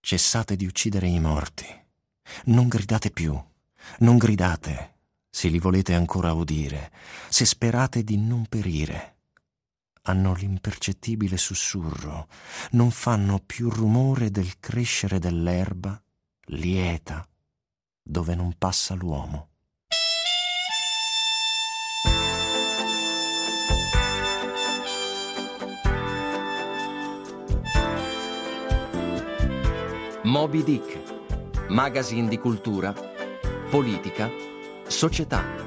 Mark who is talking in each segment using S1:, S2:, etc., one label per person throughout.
S1: cessate di uccidere i morti. Non gridate più, non gridate, se li volete ancora udire, se sperate di non perire. Hanno l'impercettibile sussurro, non fanno più rumore del crescere dell'erba lieta dove non passa l'uomo.
S2: Moby Dick, magazine di cultura, politica, società.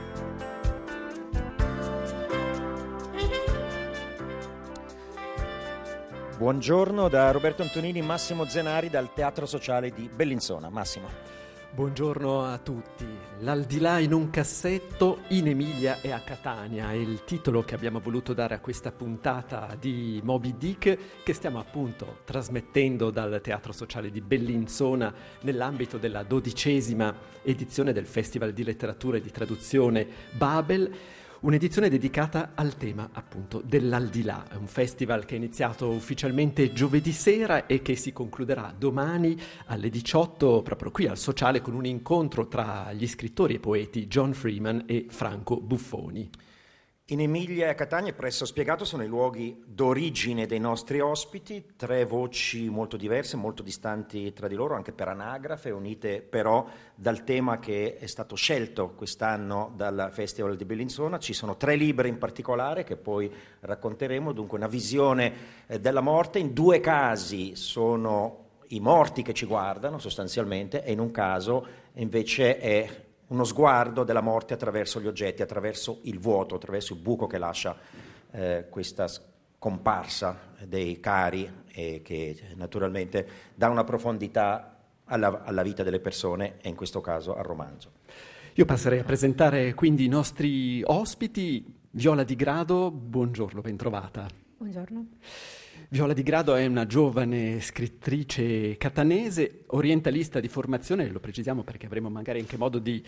S3: Buongiorno da Roberto Antonini, Massimo Zenari dal Teatro Sociale di Bellinzona. Massimo.
S4: Buongiorno a tutti. L'aldilà in un cassetto in Emilia e a Catania è il titolo che abbiamo voluto dare a questa puntata di Moby Dick, che stiamo appunto trasmettendo dal Teatro Sociale di Bellinzona nell'ambito della 12ª edizione del Festival di Letteratura e di Traduzione Babel. Un'edizione dedicata al tema appunto dell'aldilà, è un festival che è iniziato ufficialmente giovedì sera e che si concluderà domani alle 18 proprio qui al Sociale con un incontro tra gli scrittori e poeti John Freeman e Franco Buffoni.
S3: In Emilia e a Catania, presso spiegato, sono i luoghi d'origine dei nostri ospiti, 3 voci molto diverse, molto distanti tra di loro, anche per anagrafe, unite però dal tema che è stato scelto quest'anno dal Festival di Bellinzona. Ci sono 3 libri in particolare che poi racconteremo, dunque una visione della morte. In 2 casi sono i morti che ci guardano sostanzialmente e in un caso invece è uno sguardo della morte attraverso gli oggetti, attraverso il vuoto, attraverso il buco che lascia questa scomparsa dei cari e che naturalmente dà una profondità alla vita delle persone e in questo caso al romanzo.
S4: Io passerei a presentare quindi i nostri ospiti. Viola Di Grado, buongiorno, bentrovata.
S5: Buongiorno.
S4: Viola Di Grado è una giovane scrittrice catanese, orientalista di formazione, lo precisiamo perché avremo magari anche modo di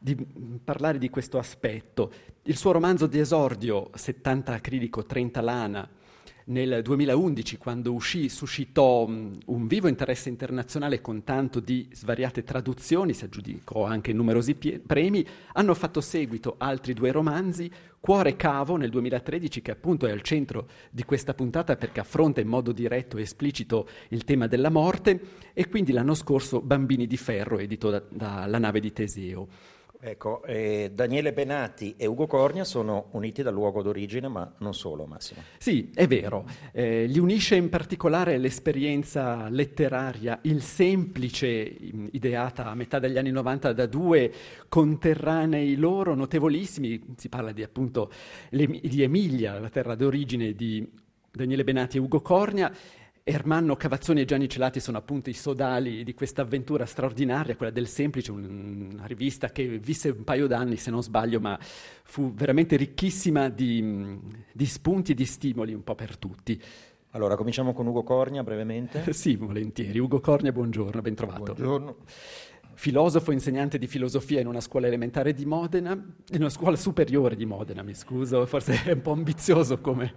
S4: parlare di questo aspetto. Il suo romanzo di esordio, 70 acrilico, 30 lana, nel 2011, quando uscì, suscitò un vivo interesse internazionale con tanto di svariate traduzioni, si aggiudicò anche numerosi premi. Hanno fatto seguito altri 2 romanzi, Cuore Cavo nel 2013, che appunto è al centro di questa puntata perché affronta in modo diretto e esplicito il tema della morte, e quindi l'anno scorso Bambini di ferro, edito dalla Nave di Teseo.
S3: Ecco, Daniele Benati e Ugo Cornia sono uniti dal luogo d'origine, ma non solo, Massimo.
S4: Sì, è vero. Li unisce in particolare l'esperienza letteraria, il semplice, ideata a metà degli anni 90 da 2 conterranei loro notevolissimi. Si parla di appunto di Emilia, la terra d'origine di Daniele Benati e Ugo Cornia. Ermanno Cavazzoni e Gianni Celati sono appunto i sodali di questa avventura straordinaria, quella del Semplice, una rivista che visse un paio d'anni, se non sbaglio, ma fu veramente ricchissima di spunti e di stimoli un po' per tutti.
S3: Allora, cominciamo con Ugo Cornia brevemente.
S4: Sì, volentieri. Ugo Cornia, buongiorno, ben trovato.
S3: Buongiorno.
S4: Filosofo, insegnante di filosofia in una scuola elementare di Modena, in una scuola superiore di Modena, mi scuso, forse è un po' ambizioso come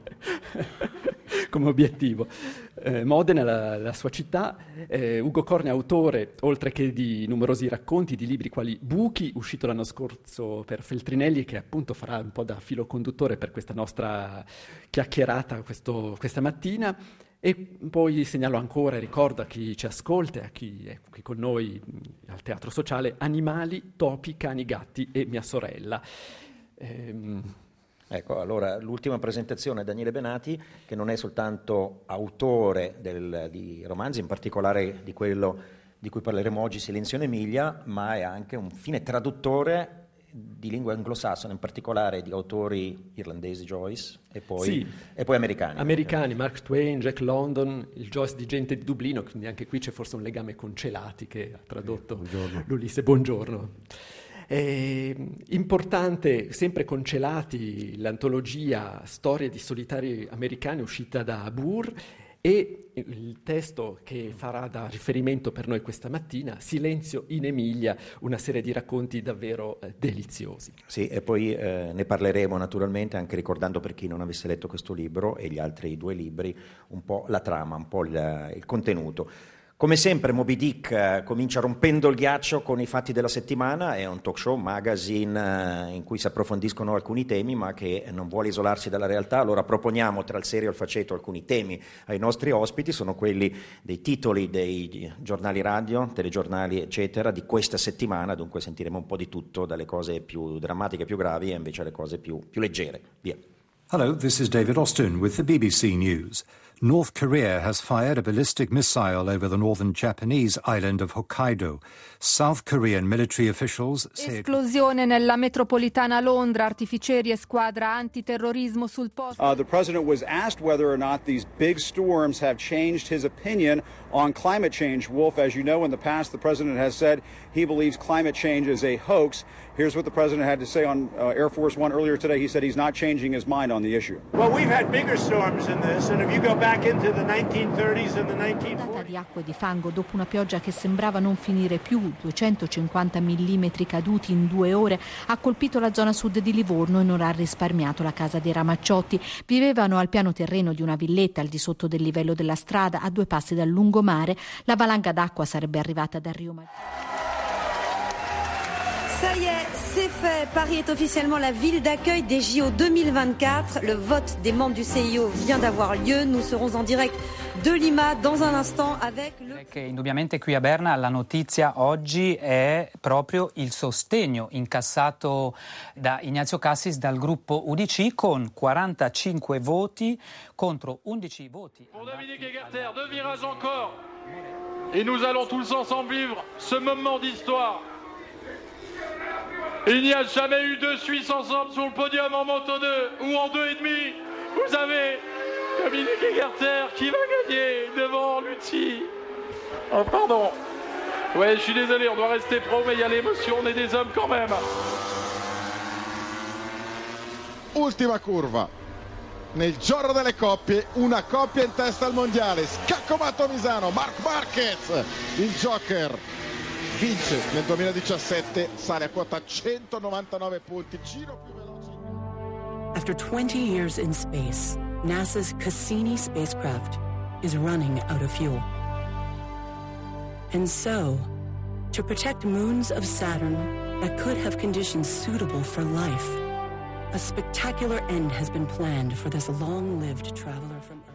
S4: obiettivo. Modena, la sua città. Ugo Cornia, autore, oltre che di numerosi racconti, di libri quali Buchi, uscito l'anno scorso per Feltrinelli, che appunto farà un po' da filo conduttore per questa nostra chiacchierata questa mattina. E poi segnalo ancora, ricordo a chi ci ascolta, a chi è qui con noi al Teatro Sociale, Animali, topi, cani, gatti e mia sorella.
S3: Ecco, allora l'ultima presentazione è Daniele Benati, che non è soltanto autore di romanzi, in particolare di quello di cui parleremo oggi, Silenzio in Emilia, ma è anche un fine traduttore di lingua anglosassone, in particolare di autori irlandesi, Joyce, e poi americani.
S4: Americani, Mark Twain, Jack London, il Joyce di Gente di Dublino, quindi anche qui c'è forse un legame con Celati che ha tradotto l'Ulisse. Buongiorno. Importante, sempre con Celati, l'antologia Storie di solitari americani uscita da Abur, e il testo che farà da riferimento per noi questa mattina, Silenzio in Emilia, una serie di racconti davvero deliziosi.
S3: Sì, e poi ne parleremo naturalmente, anche ricordando per chi non avesse letto questo libro e gli altri 2 libri, un po' la trama, un po' il contenuto. Come sempre Moby Dick comincia rompendo il ghiaccio con i fatti della settimana, è un talk show, magazine in cui si approfondiscono alcuni temi ma che non vuole isolarsi dalla realtà, allora proponiamo tra il serio e il faceto alcuni temi ai nostri ospiti, sono quelli dei titoli dei giornali radio, telegiornali eccetera di questa settimana, dunque sentiremo un po' di tutto, dalle cose più drammatiche, più gravi e invece alle cose più leggere. Via.
S5: Hello, this is David Austin with the BBC News. North Korea has fired a ballistic missile over the northern Japanese island of Hokkaido. South Korean military officials said...
S6: Esplosione nella metropolitana Londra, artificieri e squadra antiterrorismo sul posto.
S7: The president was asked whether or not these big storms have changed his opinion on climate change. Wolf, as you know, in the past the president has said he believes climate change is a hoax. Here's what the president had to say on Air Force One earlier today. He said he's not changing his mind on the issue.
S8: Well, we've had bigger storms than this, and if you go back into the 1930s and the 1940s...
S9: di acqua e di fango dopo una pioggia che sembrava non finire più, 250 millimetri caduti in 2 ore, ha colpito la zona sud di Livorno e non ha risparmiato la casa dei Ramacciotti. Vivevano al piano terreno di una villetta al di sotto del livello della strada, a 2 passi dal lungomare. La valanga d'acqua sarebbe arrivata dal Rio Maggiore.
S10: Ça y est, c'est fait. Paris est officiellement la ville d'accueil des JO 2024. Le vote des membres du CIO vient d'avoir lieu. Nous serons en direct de Lima dans un instant avec le...
S11: Che indubbiamente qui a Berna la notizia oggi è proprio il sostegno incassato da Ignazio Cassis dal gruppo UDC con 45 voti contro 11 voti.
S12: Pour Dominique Egerter, 2 virages encore. Et nous allons tous ensemble vivre ce moment d'histoire. Il n'y a jamais eu 2 Suisses ensemble sur le podium en moto 2 ou en 2,5. Vous avez Dominique Egerter qui va gagner devant Lutti. Oh pardon. Ouais, je suis désolé, on doit rester pro, mais il y a l'émotion, on est des hommes quand même.
S13: Ultima curva. Nel giorno delle coppie, una coppia in testa al mondiale. Scaccomato Misano, Marc Marquez, il Joker. Vince nel 2017, sale a quota 199 punti, giro più veloce.
S14: After 20 years in space, NASA's Cassini spacecraft is running out of fuel. And so, to protect moons of Saturn that could have conditions suitable for life, a spectacular end has been planned for this long-lived traveler from Earth.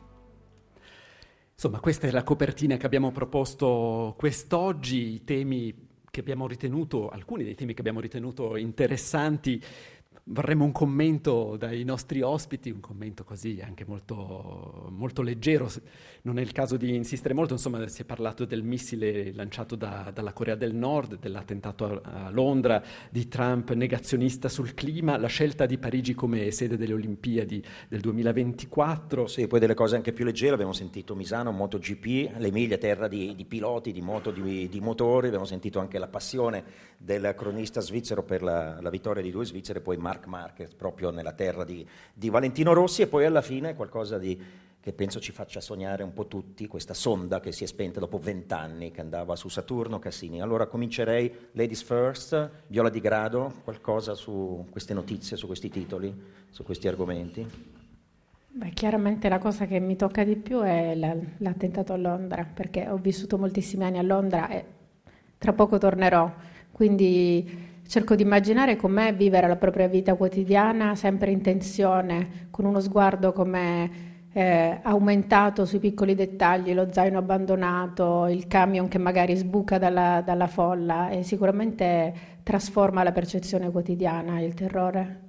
S4: Insomma, questa è la copertina che abbiamo proposto quest'oggi, i temi che abbiamo ritenuto, alcuni dei temi che abbiamo ritenuto interessanti. Vorremmo un commento dai nostri ospiti, un commento così anche molto, molto leggero, non è il caso di insistere molto, insomma si è parlato del missile lanciato dalla Corea del Nord, dell'attentato a Londra, di Trump negazionista sul clima, la scelta di Parigi come sede delle Olimpiadi del 2024.
S3: Sì, poi delle cose anche più leggere, abbiamo sentito Misano, MotoGP, l'Emilia terra di piloti, di moto, di motori, abbiamo sentito anche la passione del cronista svizzero per la vittoria di 2 svizzeri e poi Marc Marquez proprio nella terra di Valentino Rossi, e poi alla fine qualcosa che penso ci faccia sognare un po' tutti, questa sonda che si è spenta dopo 20 anni, che andava su Saturno, Cassini. Allora comincerei, ladies first, Viola Di Grado, qualcosa su queste notizie, su questi titoli, su questi argomenti?
S15: Beh, chiaramente la cosa che mi tocca di più è l'attentato a Londra, perché ho vissuto moltissimi anni a Londra e tra poco tornerò, quindi cerco di immaginare com'è vivere la propria vita quotidiana sempre in tensione, con uno sguardo come aumentato sui piccoli dettagli, lo zaino abbandonato, il camion che magari sbuca dalla folla, e sicuramente trasforma la percezione quotidiana, il terrore.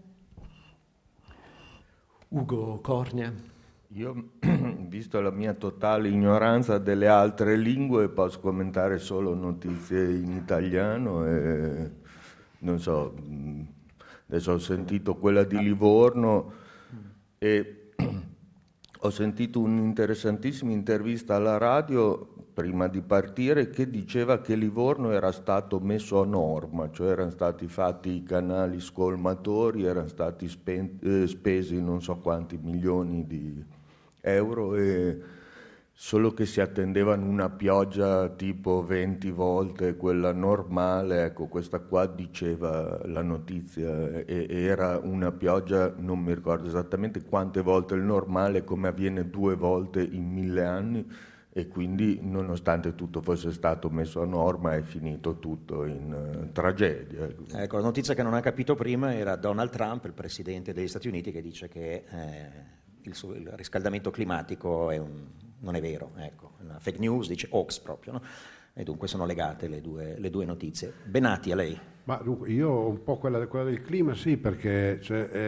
S4: Ugo Cornia.
S16: Io, visto la mia totale ignoranza delle altre lingue, posso commentare solo notizie in italiano e non so, adesso ho sentito quella di Livorno e ho sentito un'interessantissima intervista alla radio prima di partire che diceva che Livorno era stato messo a norma, cioè erano stati fatti i canali scolmatori, erano stati spesi non so quanti milioni di euro, e solo che si attendevano una pioggia tipo 20 volte quella normale. Ecco, questa qua diceva la notizia, e era una pioggia, non mi ricordo esattamente quante volte il normale, come avviene 2 volte in 1000 anni, e quindi nonostante tutto fosse stato messo a norma è finito tutto in tragedia.
S3: Ecco, la notizia che non ha capito prima era Donald Trump, il presidente degli Stati Uniti, che dice che il riscaldamento climatico non è vero, ecco, una fake news, dice hoax proprio, no? E dunque sono legate le due notizie. Benati, a lei.
S17: Ma dunque, io un po' quella del clima sì, perché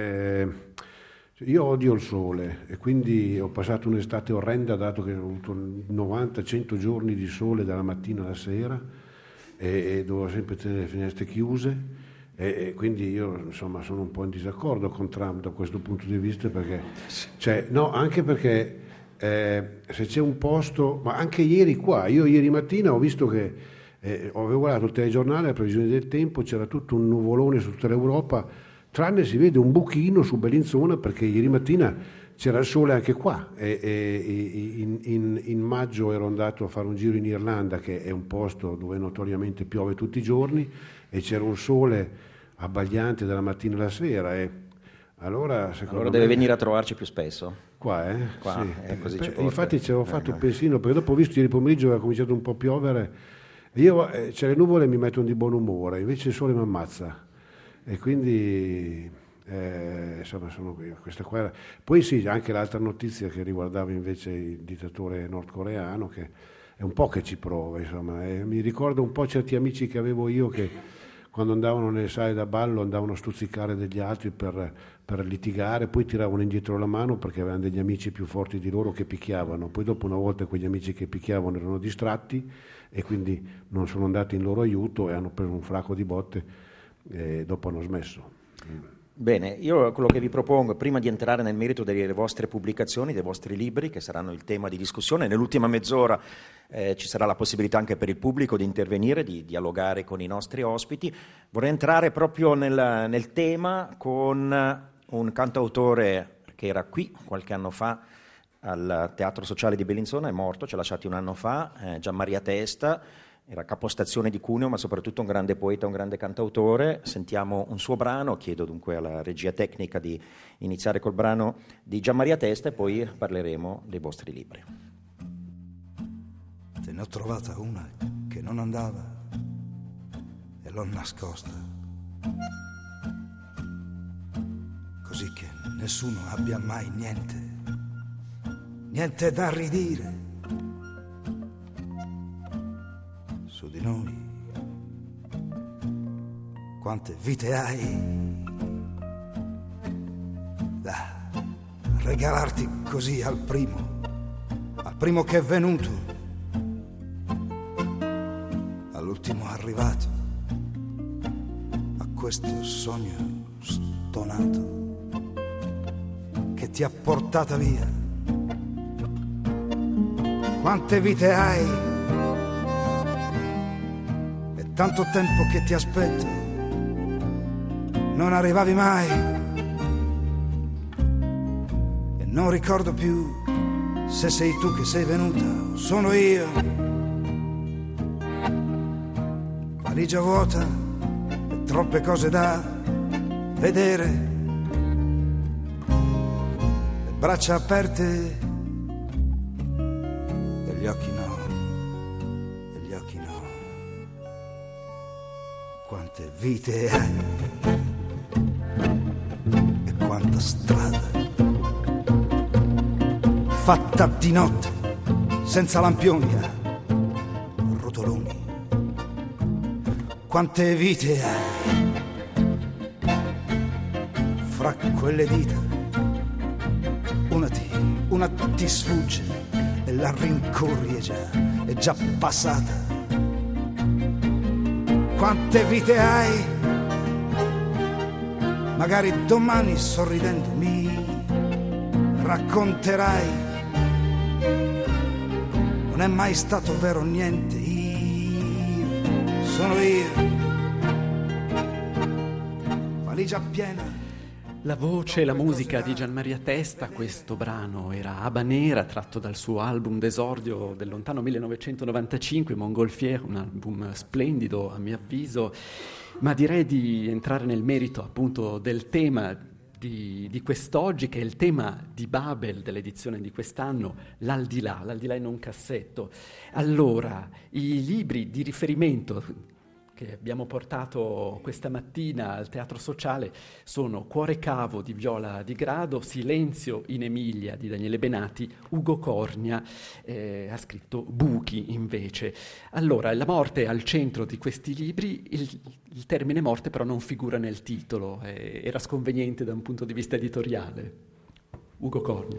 S17: io odio il sole e quindi ho passato un'estate orrenda, dato che ho avuto 90-100 giorni di sole dalla mattina alla sera e dovevo sempre tenere le finestre chiuse e quindi io insomma sono un po' in disaccordo con Trump da questo punto di vista, perché anche perché se c'è un posto, ma anche ieri io ieri mattina ho visto che avevo guardato il telegiornale, la previsione del tempo, c'era tutto un nuvolone su tutta l'Europa, tranne si vede un buchino su Bellinzona, perché ieri mattina c'era il sole anche qua in maggio ero andato a fare un giro in Irlanda, che è un posto dove notoriamente piove tutti i giorni, e c'era un sole abbagliante dalla mattina alla sera e allora
S3: deve venire a trovarci più spesso.
S17: Qua,
S3: Qua
S17: sì.
S3: Così
S17: infatti ci avevo fatto un pensino, perché dopo ho visto ieri pomeriggio che ha cominciato un po' a piovere, io c'è le nuvole e mi mettono di buon umore, invece il sole mi ammazza. E quindi insomma sono questa qua. Poi sì, anche l'altra notizia che riguardava invece il dittatore nordcoreano, che è un po' che ci prova, insomma, mi ricorda un po' certi amici che avevo io che quando andavano nelle sale da ballo andavano a stuzzicare degli altri per litigare, poi tiravano indietro la mano perché avevano degli amici più forti di loro che picchiavano, poi dopo una volta quegli amici che picchiavano erano distratti e quindi non sono andati in loro aiuto e hanno preso un fracco di botte e dopo hanno smesso.
S3: Bene, io quello che vi propongo, prima di entrare nel merito delle vostre pubblicazioni, dei vostri libri, che saranno il tema di discussione, nell'ultima mezz'ora ci sarà la possibilità anche per il pubblico di intervenire, di dialogare con i nostri ospiti. Vorrei entrare proprio nel tema con un cantautore che era qui qualche anno fa al Teatro Sociale di Bellinzona, è morto, ci ha lasciati un anno fa, Gianmaria Testa. Era capostazione di Cuneo, ma soprattutto un grande poeta, un grande cantautore. Sentiamo un suo brano, chiedo dunque alla regia tecnica di iniziare col brano di Gianmaria Testa e poi parleremo dei vostri libri.
S18: Te ne ho trovata una che non andava e l'ho nascosta, così che nessuno abbia mai niente da ridire su di noi. Quante vite hai da regalarti così al primo che è venuto, all'ultimo arrivato, a questo sogno stonato che ti ha portata via. Quante vite hai, è tanto tempo che ti aspetto, non arrivavi mai e non ricordo più se sei tu che sei venuta o sono io. Valigia vuota e troppe cose da vedere, le braccia aperte e gli occhi no, e gli occhi no. Quante vite hai e quanta strada fatta di notte, senza lampioni a rotoloni. Quante vite hai fra quelle dita, una ti sfugge e la rincorri, è già passata. Quante vite hai, magari domani sorridendo mi racconterai. Non è mai stato vero niente, io sono io, valigia piena.
S4: La voce e la musica di Gianmaria Testa, questo brano era Habanera, tratto dal suo album d'esordio del lontano 1995, Montgolfier, un album splendido a mio avviso, ma direi di entrare nel merito appunto del tema di quest'oggi, che è il tema di Babel dell'edizione di quest'anno, l'aldilà in un cassetto. Allora, i libri di riferimento che abbiamo portato questa mattina al Teatro Sociale sono Cuore cavo di Viola Di Grado, Silenzio in Emilia di Daniele Benati, Ugo Cornia ha scritto Buchi invece. Allora, la morte è al centro di questi libri, il termine morte però non figura nel titolo, era sconveniente da un punto di vista editoriale. Ugo Cornia.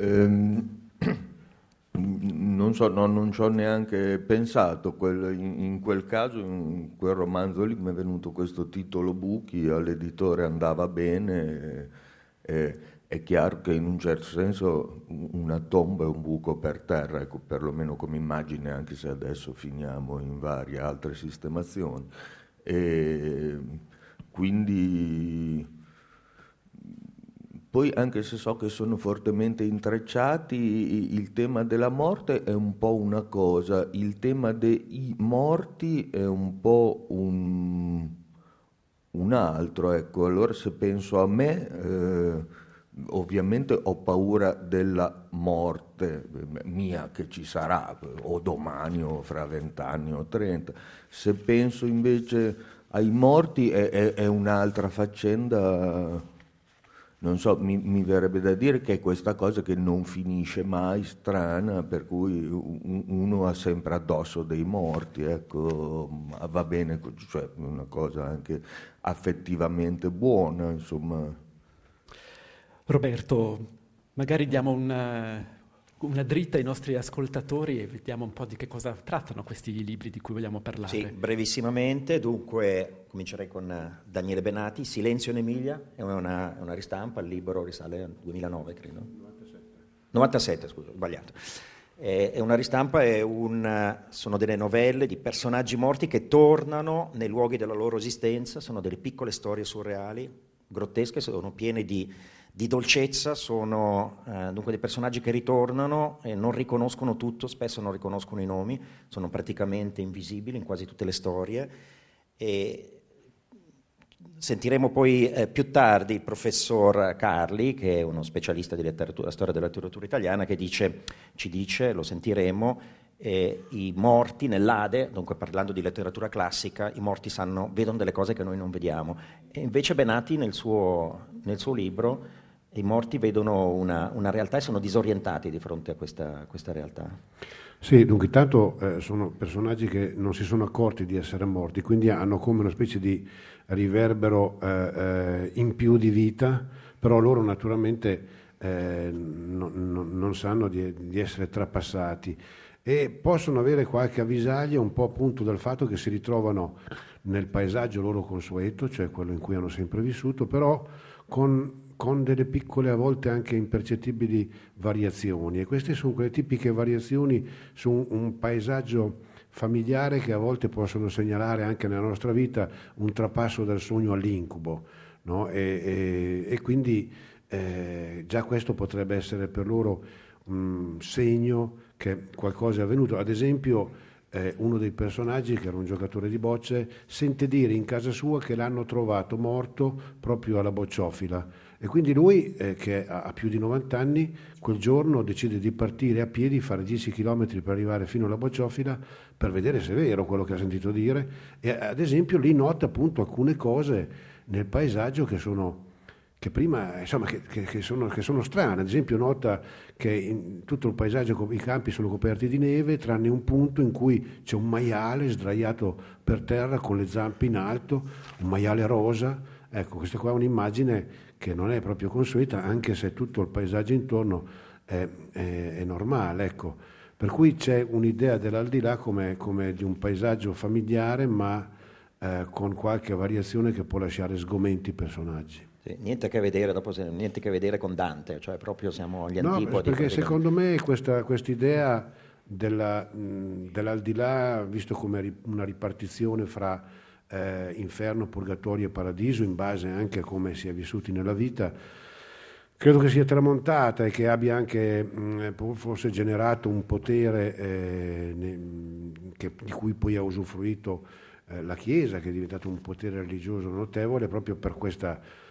S16: Non so, non ci ho neanche pensato. In quel caso, in quel romanzo lì, mi è venuto questo titolo Buchi, all'editore andava bene. È chiaro che in un certo senso una tomba è un buco per terra, ecco, perlomeno come immagine, anche se adesso finiamo in varie altre sistemazioni. E quindi... Poi, anche se so che sono fortemente intrecciati, il tema della morte è un po' una cosa, il tema dei morti è un po' un altro. Ecco. Allora, se penso a me, ovviamente ho paura della morte mia che ci sarà, o domani, o fra 20 anni, o 30. Se penso invece ai morti è un'altra faccenda. Non so, mi verrebbe da dire che è questa cosa che non finisce mai, strana, per cui uno ha sempre addosso dei morti, ecco, va bene, cioè una cosa anche affettivamente buona, insomma.
S4: Roberto, magari diamo una dritta ai nostri ascoltatori e vediamo un po' di che cosa trattano questi libri di cui vogliamo parlare.
S3: Sì, brevissimamente, dunque comincerei con Daniele Benati, Silenzio in Emilia, è una ristampa, il libro risale al 2009 credo. 97, scusa, ho sbagliato. È una ristampa, sono delle novelle di personaggi morti che tornano nei luoghi della loro esistenza, sono delle piccole storie surreali, grottesche, sono piene di dolcezza, sono dunque dei personaggi che ritornano e non riconoscono tutto, spesso non riconoscono i nomi, sono praticamente invisibili in quasi tutte le storie. E sentiremo poi più tardi il professor Carli, che è uno specialista di storia della letteratura italiana, che ci dice, lo sentiremo, i morti nell'Ade, dunque parlando di letteratura classica, i morti vedono delle cose che noi non vediamo. E invece Benati nel suo libro i morti vedono una realtà e sono disorientati di fronte a questa realtà.
S17: Sì, dunque intanto sono personaggi che non si sono accorti di essere morti, quindi hanno come una specie di riverbero in più di vita, però loro naturalmente non sanno di essere trapassati e possono avere qualche avvisaglia un po' appunto dal fatto che si ritrovano nel paesaggio loro consueto, cioè quello in cui hanno sempre vissuto, però con delle piccole, a volte anche impercettibili variazioni, e queste sono quelle tipiche variazioni su un paesaggio familiare che a volte possono segnalare anche nella nostra vita un trapasso dal sogno all'incubo, no? E quindi già questo potrebbe essere per loro un segno che qualcosa è avvenuto. Ad esempio uno dei personaggi, che era un giocatore di bocce, sente dire in casa sua che l'hanno trovato morto proprio alla bocciofila, e quindi lui, che ha più di 90 anni, quel giorno decide di partire a piedi, fare 10 km per arrivare fino alla bocciofila per vedere se è vero quello che ha sentito dire, e ad esempio lì nota appunto alcune cose nel paesaggio che prima, insomma, che sono strane. Ad esempio nota che in tutto il paesaggio i campi sono coperti di neve, tranne un punto in cui c'è un maiale sdraiato per terra con le zampe in alto, un maiale rosa. Ecco, questa qua è un'immagine che non è proprio consueta, anche se tutto il paesaggio intorno è normale, ecco. Per cui c'è un'idea dell'aldilà come di un paesaggio familiare, ma con qualche variazione che può lasciare sgomenti i personaggi.
S3: Sì, niente a che vedere con Dante, cioè proprio siamo agli antipodi.
S17: No, perché secondo me questa idea dell'aldilà, visto come una ripartizione fra inferno, purgatorio e paradiso, in base anche a come si è vissuti nella vita, credo che sia tramontata e che abbia anche forse generato un potere di cui poi ha usufruito la Chiesa, che è diventato un potere religioso notevole proprio per questa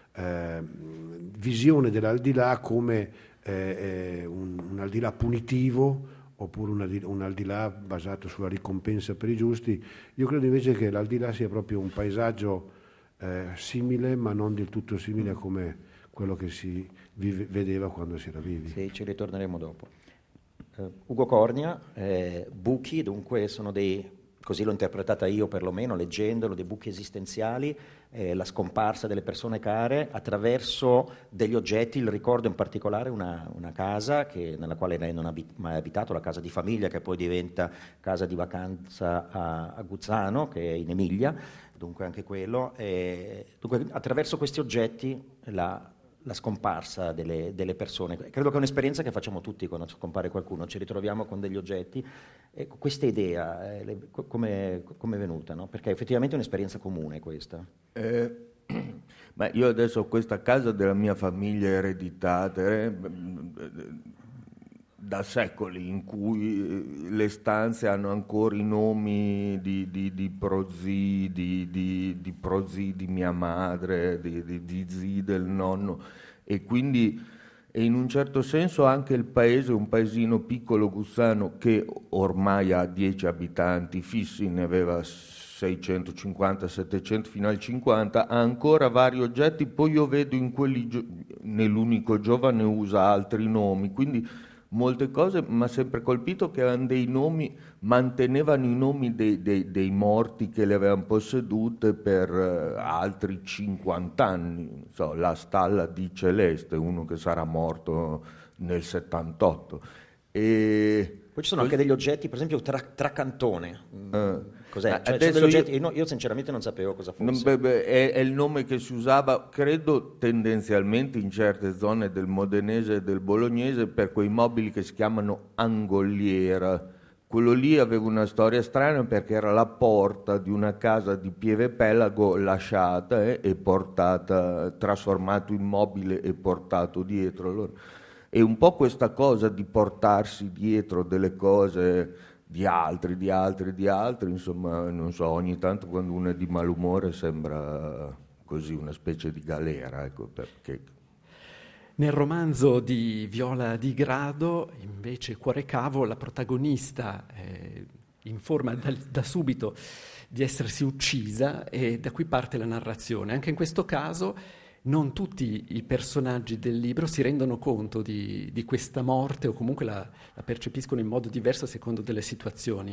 S17: visione dell'aldilà come un aldilà punitivo oppure un aldilà basato sulla ricompensa per i giusti. Io credo invece che l'aldilà sia proprio un paesaggio simile, ma non del tutto simile a come quello che si vedeva quando si era vivi.
S3: Sì, ci ritorneremo dopo. Ugo Cornia, buchi, dunque sono dei, così l'ho interpretata io perlomeno, leggendolo, dei buchi esistenziali, la scomparsa delle persone care attraverso degli oggetti, il ricordo in particolare una casa nella quale lei non ha mai abitato, la casa di famiglia che poi diventa casa di vacanza a Guzzano, che è in Emilia, dunque anche quello. Dunque attraverso questi oggetti la scomparsa delle persone. Credo che è un'esperienza che facciamo tutti quando scompare qualcuno, ci ritroviamo con degli oggetti. Questa idea, come è venuta? No? Perché effettivamente è un'esperienza comune questa.
S16: Ma io adesso ho questa casa della mia famiglia ereditata da secoli, in cui le stanze hanno ancora i nomi di prozii, di prozii di mia madre, di zii del nonno, e quindi in un certo senso anche il paese, un paesino piccolo Guzzano che ormai ha 10 abitanti fissi, ne aveva 650, 700 fino al 50, ha ancora vari oggetti. Poi io vedo in quelli, nell'unico giovane usa altri nomi, quindi molte cose mi ha sempre colpito che erano dei nomi, mantenevano i nomi dei morti che le avevano possedute per altri 50 anni. So, la stalla di Celeste, uno che sarà morto nel 78.
S3: Poi ci sono anche degli oggetti, per esempio Tracantone. Cos'è? Cioè,
S16: adesso
S3: io sinceramente non sapevo cosa fosse.
S16: È il nome che si usava, credo, tendenzialmente in certe zone del modenese e del bolognese per quei mobili che si chiamano angoliera. Quello lì aveva una storia strana perché era la porta di una casa di Pieve Pelago lasciata e portata, trasformato in mobile e portato dietro. E un po' questa cosa di portarsi dietro delle cose di altri, insomma, non so, ogni tanto quando uno è di malumore sembra così una specie di galera, ecco, perché...
S4: Nel romanzo di Viola Di Grado, invece, Cuore Cavo, la protagonista informa da subito di essersi uccisa e da qui parte la narrazione. Anche in questo caso non tutti i personaggi del libro si rendono conto di questa morte o comunque la percepiscono in modo diverso a secondo delle situazioni.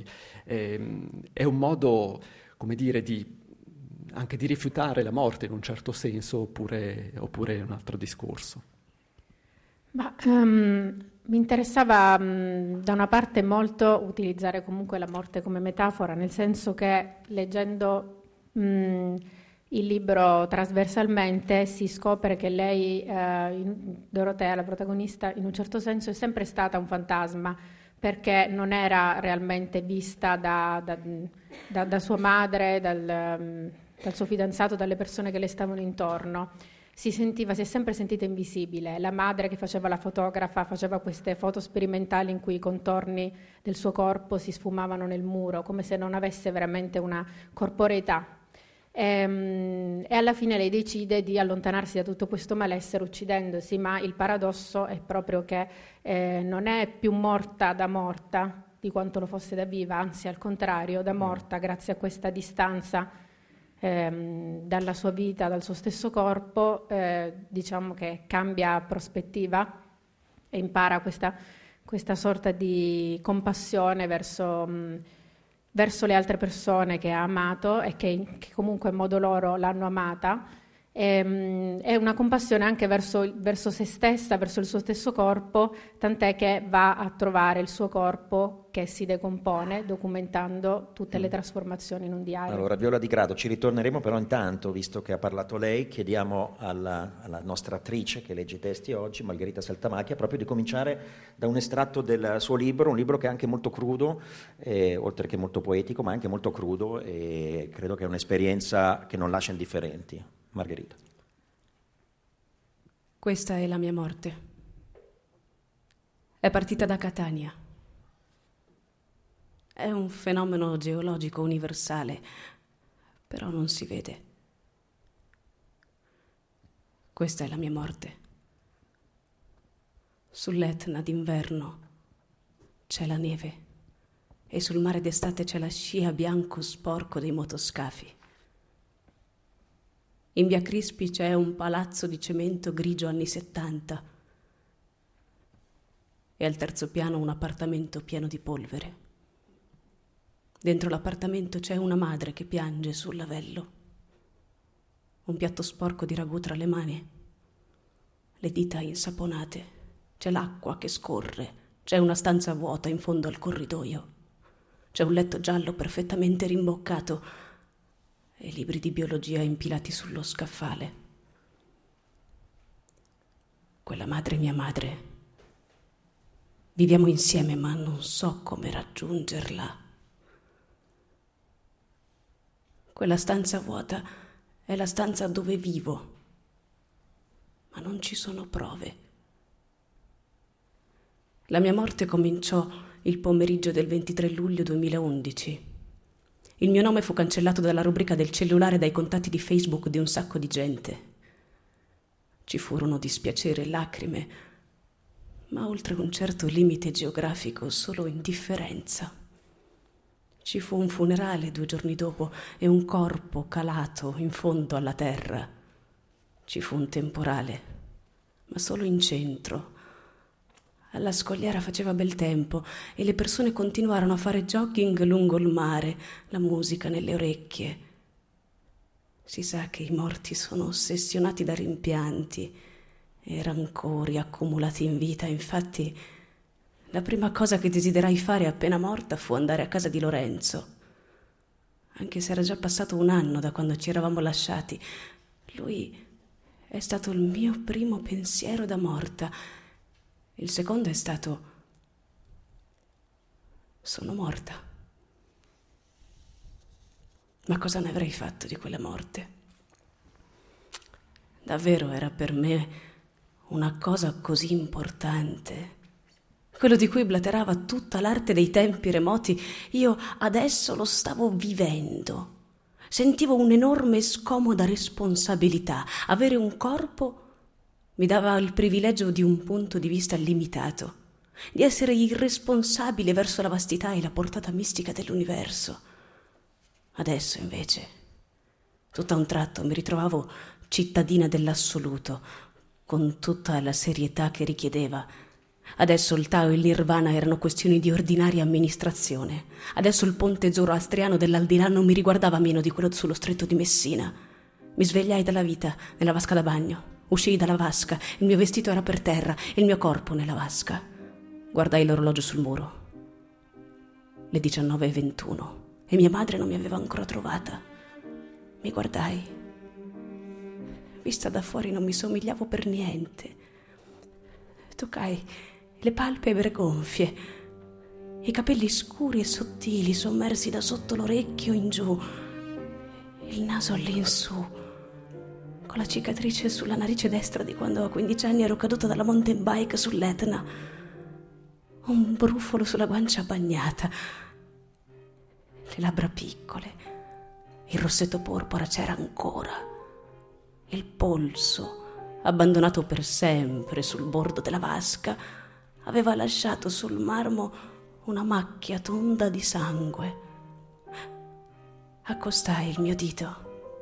S4: È un modo, come dire, anche di rifiutare la morte in un certo senso oppure è un altro discorso.
S15: Ma, mi interessava da una parte molto utilizzare comunque la morte come metafora, nel senso che leggendo il libro trasversalmente si scopre che lei, Dorotea, la protagonista, in un certo senso è sempre stata un fantasma, perché non era realmente vista da sua madre, dal suo fidanzato, dalle persone che le stavano intorno. Si è sempre sentita invisibile. La madre che faceva la fotografa faceva queste foto sperimentali in cui i contorni del suo corpo si sfumavano nel muro, come se non avesse veramente una corporeità. E alla fine lei decide di allontanarsi da tutto questo malessere uccidendosi, ma il paradosso è proprio che non è più morta da morta di quanto lo fosse da viva, anzi al contrario, da morta grazie a questa distanza dalla sua vita, dal suo stesso corpo, diciamo che cambia prospettiva e impara questa sorta di compassione verso le altre persone che ha amato e che comunque in modo loro l'hanno amata. È una compassione anche verso se stessa, verso il suo stesso corpo, tant'è che va a trovare il suo corpo che si decompone, documentando tutte le trasformazioni in un diario.
S3: Allora, Viola Di Grado, ci ritorneremo, però intanto, visto che ha parlato lei, chiediamo alla nostra attrice che legge i testi oggi, Margherita Saltamacchia, proprio di cominciare da un estratto del suo libro, un libro che è anche molto crudo, oltre che molto poetico, ma anche molto crudo, e credo che è un'esperienza che non lascia indifferenti. Margherita.
S19: Questa è la mia morte. È partita da Catania. È un fenomeno geologico universale, però non si vede. Questa è la mia morte. Sull'Etna d'inverno c'è la neve e sul mare d'estate c'è la scia bianco sporco dei motoscafi. In via Crispi c'è un palazzo di cemento grigio anni 70 e al terzo piano un appartamento pieno di polvere. Dentro l'appartamento c'è una madre che piange sul lavello. Un piatto sporco di ragù tra le mani, le dita insaponate, c'è l'acqua che scorre, c'è una stanza vuota in fondo al corridoio, c'è un letto giallo perfettamente rimboccato e libri di biologia impilati sullo scaffale. Quella madre è mia madre. Viviamo insieme, ma non so come raggiungerla. Quella stanza vuota è la stanza dove vivo, ma non ci sono prove. La mia morte cominciò il pomeriggio del 23 luglio 2011. Il mio nome fu cancellato dalla rubrica del cellulare e dai contatti di Facebook di un sacco di gente. Ci furono dispiacere e lacrime, ma oltre un certo limite geografico solo indifferenza. Ci fu un funerale 2 giorni dopo e un corpo calato in fondo alla terra. Ci fu un temporale, ma solo in centro. Alla scogliera faceva bel tempo e le persone continuarono a fare jogging lungo il mare, la musica nelle orecchie. Si sa che i morti sono ossessionati da rimpianti e rancori accumulati in vita. Infatti, la prima cosa che desiderai fare appena morta fu andare a casa di Lorenzo. Anche se era già passato 1 anno da quando ci eravamo lasciati, lui è stato il mio primo pensiero da morta. Il secondo è stato: sono morta. Ma cosa ne avrei fatto di quella morte? Davvero era per me una cosa così importante. Quello di cui blaterava tutta l'arte dei tempi remoti, io adesso lo stavo vivendo. Sentivo un'enorme e scomoda responsabilità. Avere un corpo mi dava il privilegio di un punto di vista limitato, di essere irresponsabile verso la vastità e la portata mistica dell'universo. Adesso, invece, tutto a un tratto mi ritrovavo cittadina dell'assoluto, con tutta la serietà che richiedeva. Adesso il Tao e il Nirvana erano questioni di ordinaria amministrazione. Adesso il ponte zoroastriano dell'aldilà non mi riguardava meno di quello sullo stretto di Messina. Mi svegliai dalla vita nella vasca da bagno. Uscii dalla vasca, il mio vestito era per terra e il mio corpo nella vasca. Guardai l'orologio sul muro. Le 19:21 e mia madre non mi aveva ancora trovata. Mi guardai. Vista da fuori non mi somigliavo per niente. Toccai le palpebre gonfie, i capelli scuri e sottili sommersi da sotto l'orecchio in giù, il naso all'insù, con la cicatrice sulla narice destra di quando a 15 anni ero caduta dalla mountain bike sull'Etna, un brufolo sulla guancia bagnata, le labbra piccole, il rossetto porpora c'era ancora, il polso, abbandonato per sempre sul bordo della vasca, aveva lasciato sul marmo una macchia tonda di sangue. Accostai il mio dito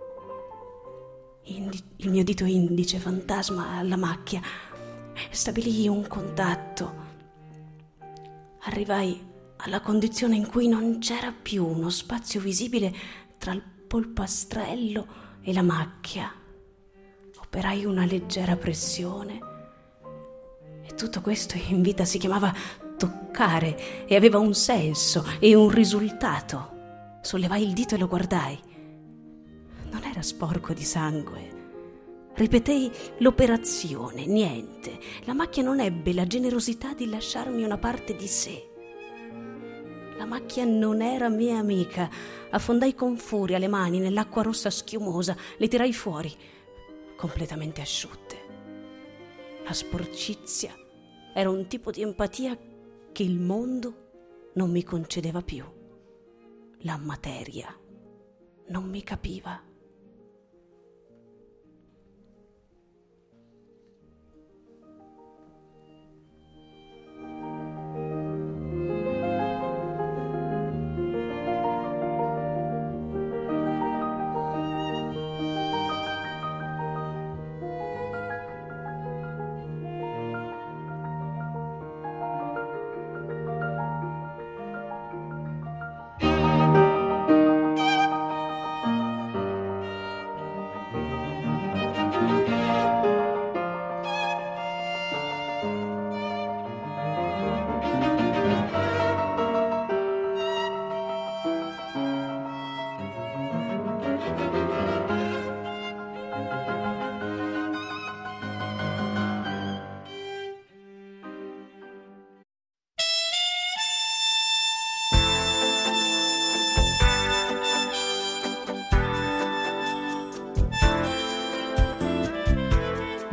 S19: indice fantasma alla macchia, stabilii un contatto. Arrivai alla condizione in cui non c'era più uno spazio visibile tra il polpastrello e la macchia. Operai una leggera pressione e tutto questo in vita si chiamava toccare e aveva un senso e un risultato. Sollevai il dito e lo guardai. Non era sporco di sangue. Ripetei l'operazione, niente. La macchia non ebbe la generosità di lasciarmi una parte di sé. La macchia non era mia amica. Affondai con furia le mani nell'acqua rossa schiumosa, le tirai fuori, completamente asciutte. La sporcizia era un tipo di empatia che il mondo non mi concedeva più. La materia non mi capiva.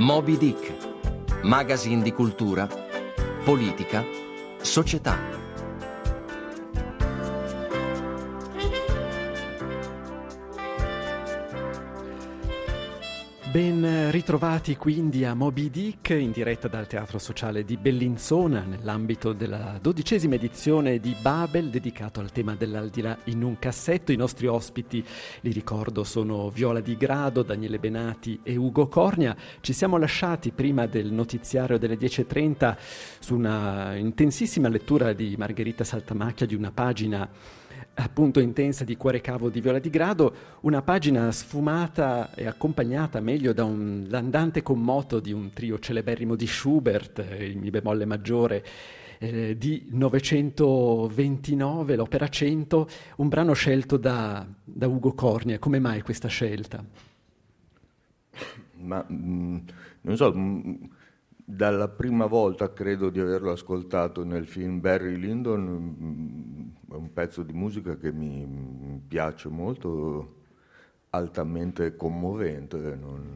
S2: Moby Dick, magazine di cultura, politica, società.
S4: Ben ritrovati quindi a Moby Dick, in diretta dal Teatro Sociale di Bellinzona, nell'ambito della 12ª edizione di Babel, dedicato al tema dell'aldilà in un cassetto. I nostri ospiti, li ricordo, sono Viola Di Grado, Daniele Benati e Ugo Cornia. Ci siamo lasciati prima del notiziario delle 10.30 su una intensissima lettura di Margherita Saltamacchia di una pagina appunto intensa di Cuore Cavo di Viola Di Grado, una pagina sfumata e accompagnata meglio da un l'andante con moto di un trio celeberrimo di Schubert, il Mi bemolle maggiore, di 929, l'opera 100, un brano scelto da Ugo Cornia. Come mai questa scelta?
S16: Ma non so, dalla prima volta credo di averlo ascoltato nel film Barry Lyndon, è un pezzo di musica che mi piace molto, altamente commovente.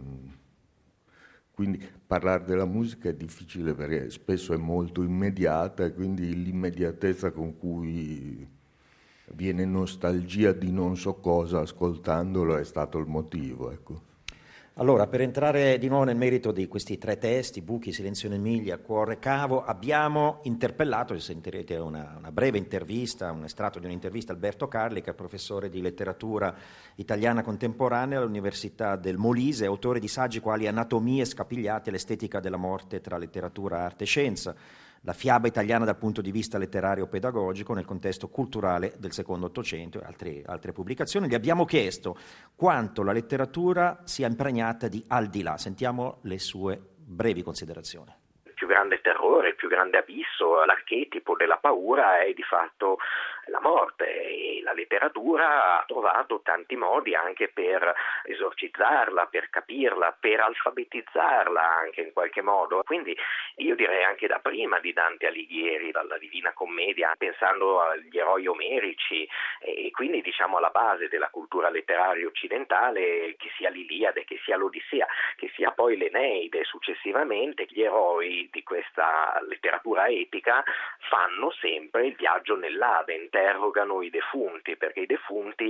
S16: Quindi parlare della musica è difficile perché spesso è molto immediata e quindi l'immediatezza con cui viene nostalgia di non so cosa ascoltandolo è stato il motivo, ecco.
S3: Allora, per entrare di nuovo nel merito di questi tre testi, Buchi, Silenzio in Emilia, Cuore Cavo, abbiamo interpellato, sentirete una breve intervista, un estratto di un'intervista, Alberto Carli, che è professore di letteratura italiana contemporanea all'Università del Molise, autore di saggi quali Anatomie scapigliate, l'estetica della morte tra letteratura, arte e scienza, la fiaba italiana dal punto di vista letterario-pedagogico nel contesto culturale del secondo Ottocento e altre pubblicazioni. Gli abbiamo chiesto quanto la letteratura sia impregnata di al di là. Sentiamo le sue brevi considerazioni.
S20: Il più grande terrore, il più grande abisso, l'archetipo della paura è di fatto la morte, e la letteratura ha trovato tanti modi anche per esorcizzarla, per capirla, per alfabetizzarla anche in qualche modo. Quindi io direi anche da prima di Dante Alighieri, dalla Divina Commedia, pensando agli eroi omerici, e quindi diciamo alla base della cultura letteraria occidentale, che sia l'Iliade, che sia l'Odissea, che sia poi l'Eneide successivamente, gli eroi di questa letteratura epica fanno sempre il viaggio nell'Ade, interrogano i defunti, perché i defunti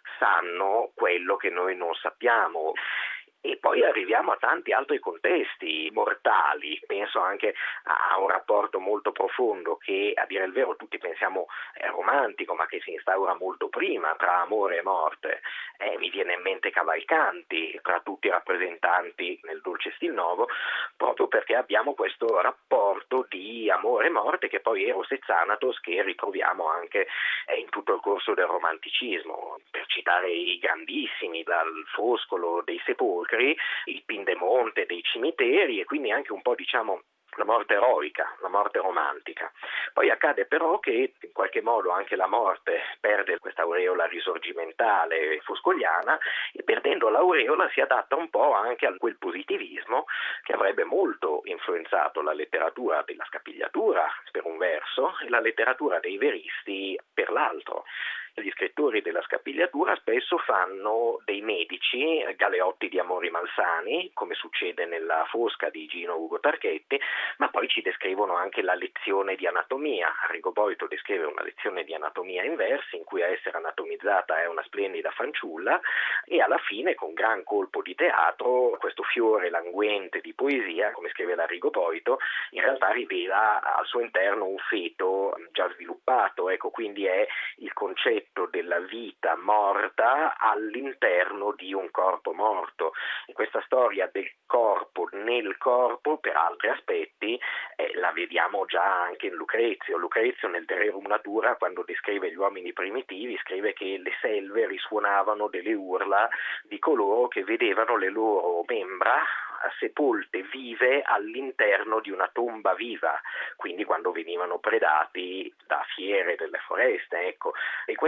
S20: sanno quello che noi non sappiamo. E poi arriviamo a tanti altri contesti mortali, penso anche a un rapporto molto profondo che, a dire il vero, tutti pensiamo è romantico, ma che si instaura molto prima tra amore e morte. Mi viene in mente Cavalcanti, tra tutti i rappresentanti nel Dolce Stil Novo, proprio perché abbiamo questo rapporto di amore e morte che poi Eros e Thanatos, che ritroviamo anche in tutto il corso del romanticismo. Per citare i grandissimi, dal Foscolo dei Sepolcri, il Pindemonte dei cimiteri, e quindi anche un po' diciamo la morte eroica, la morte romantica. Poi accade però che in qualche modo anche la morte perde questa aureola risorgimentale foscoliana, e perdendo l'aureola si adatta un po' anche a quel positivismo che avrebbe molto influenzato la letteratura della scapigliatura per un verso e la letteratura dei veristi per l'altro. Gli scrittori della scapigliatura spesso fanno dei medici, galeotti di amori malsani, come succede nella Fosca di Gino Ugo Tarchetti, ma poi ci descrivono anche la lezione di anatomia. Rigoboito descrive una lezione di anatomia in versi, in cui a essere anatomizzata è una splendida fanciulla, e alla fine, con gran colpo di teatro, questo fiore languente di poesia, come scrive la Rigoboito, in realtà rivela al suo interno un feto già sviluppato. Ecco, quindi è il concetto della vita morta all'interno di un corpo morto. E questa storia del corpo nel corpo, per altri aspetti, la vediamo già anche in Lucrezio. Lucrezio nel De Rerum Natura, quando descrive gli uomini primitivi, scrive che le selve risuonavano delle urla di coloro che vedevano le loro membra sepolte vive all'interno di una tomba viva, quindi quando venivano predati da fiere delle foreste, ecco. E questo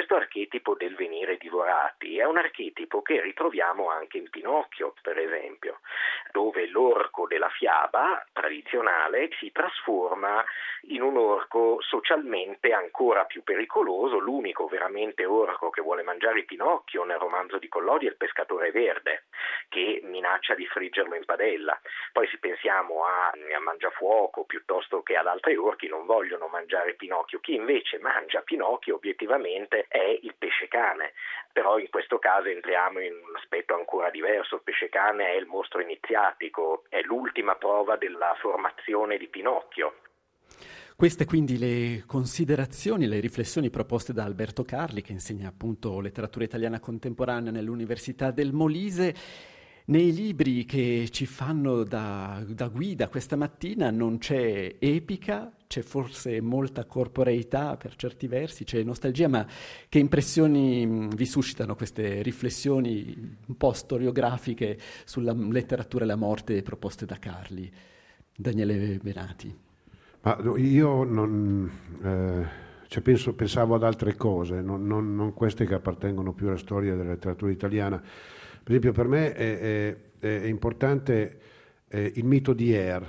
S20: questo archetipo del venire divorati è un archetipo che ritroviamo anche in Pinocchio, per esempio, dove l'orco della fiaba tradizionale si trasforma in un orco socialmente ancora più pericoloso. L'unico veramente orco che vuole mangiare Pinocchio nel romanzo di Collodi è il pescatore verde, che minaccia di friggerlo in padella. Poi se pensiamo a Mangiafuoco piuttosto che ad altri orchi, non vogliono mangiare Pinocchio. Chi invece mangia Pinocchio obiettivamente è il pescecane, però in questo caso entriamo in un aspetto ancora diverso. Il pescecane è il mostro iniziatico, è l'ultima prova della formazione di Pinocchio.
S4: Queste quindi le considerazioni, le riflessioni proposte da Alberto Carli, che insegna appunto letteratura italiana contemporanea nell'Università del Molise. Nei libri che ci fanno da guida questa mattina non c'è epica, c'è forse molta corporeità per certi versi, c'è nostalgia, ma che impressioni vi suscitano queste riflessioni un po' storiografiche sulla letteratura e la morte proposte da Carli? Daniele Benati.
S17: Ma io pensavo ad altre cose, non queste che appartengono più alla storia della letteratura italiana. Per esempio, per me è importante il mito di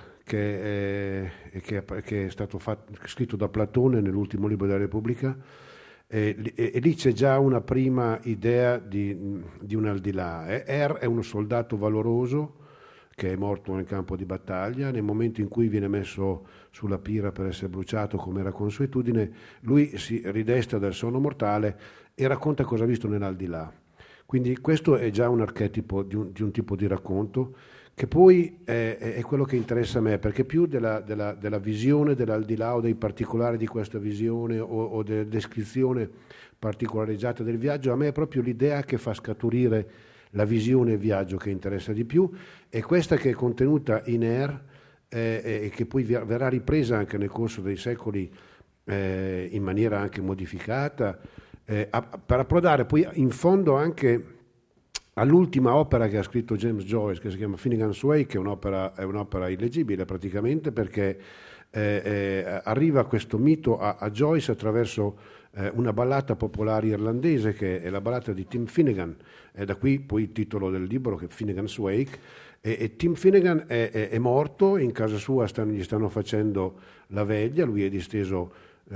S17: che è stato scritto da Platone nell'ultimo libro della Repubblica, e lì c'è già una prima idea di un aldilà. È uno soldato valoroso che è morto nel campo di battaglia. Nel momento in cui viene messo sulla pira per essere bruciato, come era consuetudine, lui si ridesta dal sonno mortale e racconta cosa ha visto nell'aldilà. Quindi questo è già un archetipo di un tipo di racconto, che poi è quello che interessa a me, perché più della visione dell'aldilà o dei particolari di questa visione o della descrizione particolareggiata del viaggio, a me è proprio l'idea che fa scaturire la visione e viaggio che interessa di più, e questa che è contenuta in e che poi verrà ripresa anche nel corso dei secoli in maniera anche modificata, per approdare poi in fondo anche all'ultima opera che ha scritto James Joyce, che si chiama Finnegan's Wake, che è un'opera illeggibile praticamente, perché arriva questo mito a Joyce attraverso una ballata popolare irlandese, che è la ballata di Tim Finnegan, da qui poi il titolo del libro, che è Finnegan's Wake, e Tim Finnegan è morto, in casa sua gli stanno facendo la veglia, lui è disteso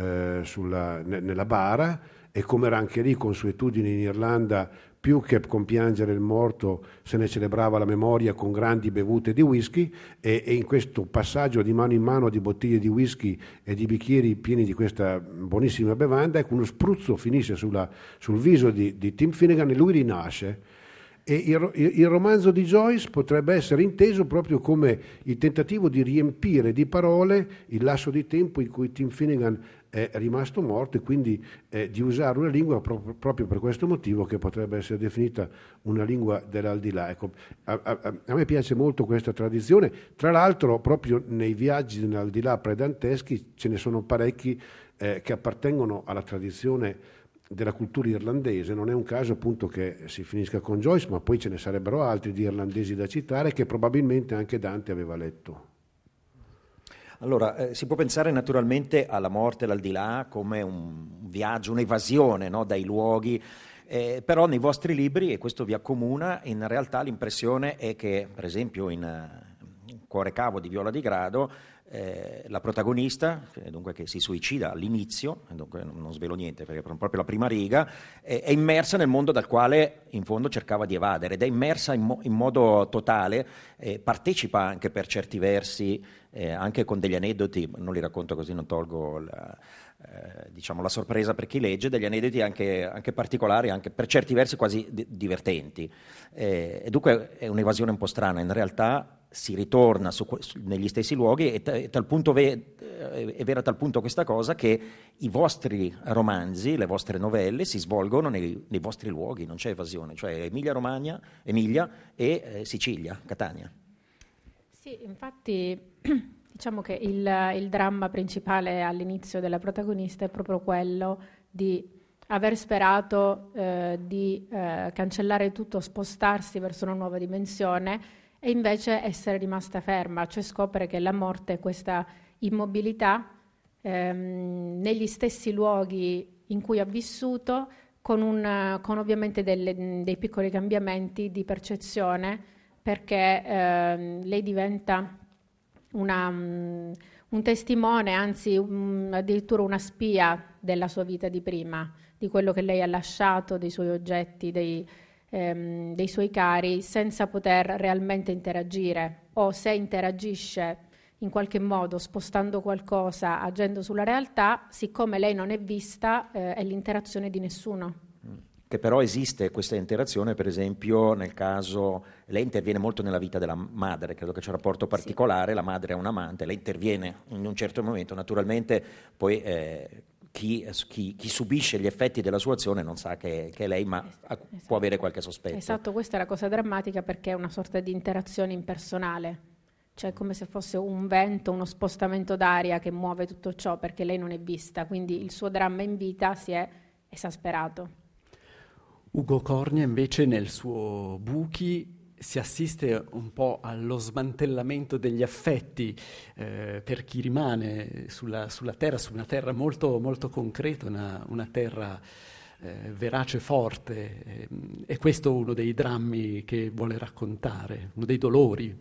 S17: nella bara, e come era anche lì consuetudine in Irlanda, più che compiangere il morto se ne celebrava la memoria con grandi bevute di whisky, e in questo passaggio di mano in mano di bottiglie di whisky e di bicchieri pieni di questa buonissima bevanda, ecco, uno spruzzo finisce sul viso di Tim Finnegan e lui rinasce. E il romanzo di Joyce potrebbe essere inteso proprio come il tentativo di riempire di parole il lasso di tempo in cui Tim Finnegan è rimasto morto, e quindi di usare una lingua proprio per questo motivo, che potrebbe essere definita una lingua dell'aldilà. Ecco, a me piace molto questa tradizione. Tra l'altro, proprio nei viaggi nell'aldilà predanteschi ce ne sono parecchi che appartengono alla tradizione della cultura irlandese. Non è un caso appunto che si finisca con Joyce, ma poi ce ne sarebbero altri di irlandesi da citare, che probabilmente anche Dante aveva letto.
S3: Allora, si può pensare naturalmente alla morte, all'aldilà, come un viaggio, un'evasione, no, dai luoghi, però nei vostri libri, e questo vi accomuna, in realtà l'impressione è che, per esempio in Cuore cavo di Viola di Grado, la protagonista, dunque, che si suicida all'inizio, dunque non svelo niente perché è proprio la prima riga, è immersa nel mondo dal quale in fondo cercava di evadere, ed è immersa in modo totale, partecipa anche per certi versi, anche con degli aneddoti, non li racconto così non tolgo la sorpresa per chi legge, degli aneddoti anche particolari, anche per certi versi quasi divertenti, e dunque è un'evasione un po' strana. In realtà si ritorna negli stessi luoghi, e è vera a tal punto questa cosa che i vostri romanzi, le vostre novelle si svolgono nei vostri luoghi, non c'è evasione, cioè Emilia e Sicilia, Catania.
S15: Sì, infatti diciamo che il dramma principale all'inizio della protagonista è proprio quello di aver sperato di cancellare tutto, spostarsi verso una nuova dimensione, e invece essere rimasta ferma, cioè scopre che la morte è questa immobilità negli stessi luoghi in cui ha vissuto, con ovviamente dei piccoli cambiamenti di percezione, perché lei diventa un testimone, anzi addirittura una spia della sua vita di prima, di quello che lei ha lasciato, dei suoi oggetti, dei suoi cari, senza poter realmente interagire, o se interagisce in qualche modo spostando qualcosa, agendo sulla realtà, siccome lei non è vista, è l'interazione di nessuno.
S3: Che però esiste questa interazione, per esempio nel caso, lei interviene molto nella vita della madre, credo che c'è un rapporto particolare, la madre è un amante, lei interviene in un certo momento, naturalmente poi chi subisce gli effetti della sua azione non sa che è lei, ma può avere qualche sospetto.
S15: Esatto, questa è la cosa drammatica, perché è una sorta di interazione impersonale, cioè come se fosse un vento, uno spostamento d'aria che muove tutto ciò, perché lei non è vista, quindi il suo dramma in vita si è esasperato.
S4: Ugo Cornia invece nel suo Buchi si assiste un po' allo smantellamento degli affetti per chi rimane sulla terra, su una terra molto, molto concreta, una terra verace, forte. È questo uno dei drammi che vuole raccontare, uno dei dolori.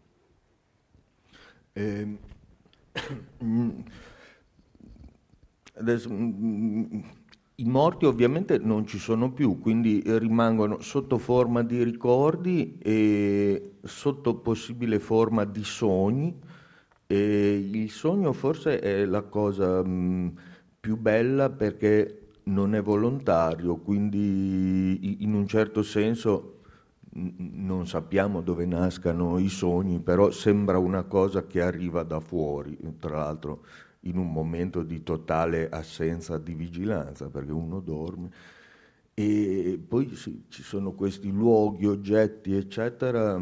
S16: Adesso, i morti ovviamente non ci sono più, quindi rimangono sotto forma di ricordi e sotto possibile forma di sogni. E il sogno forse è la cosa più bella, perché non è volontario, quindi in un certo senso non sappiamo dove nascano i sogni, però sembra una cosa che arriva da fuori, tra l'altro in un momento di totale assenza di vigilanza, perché uno dorme. E poi sì, ci sono questi luoghi, oggetti, eccetera.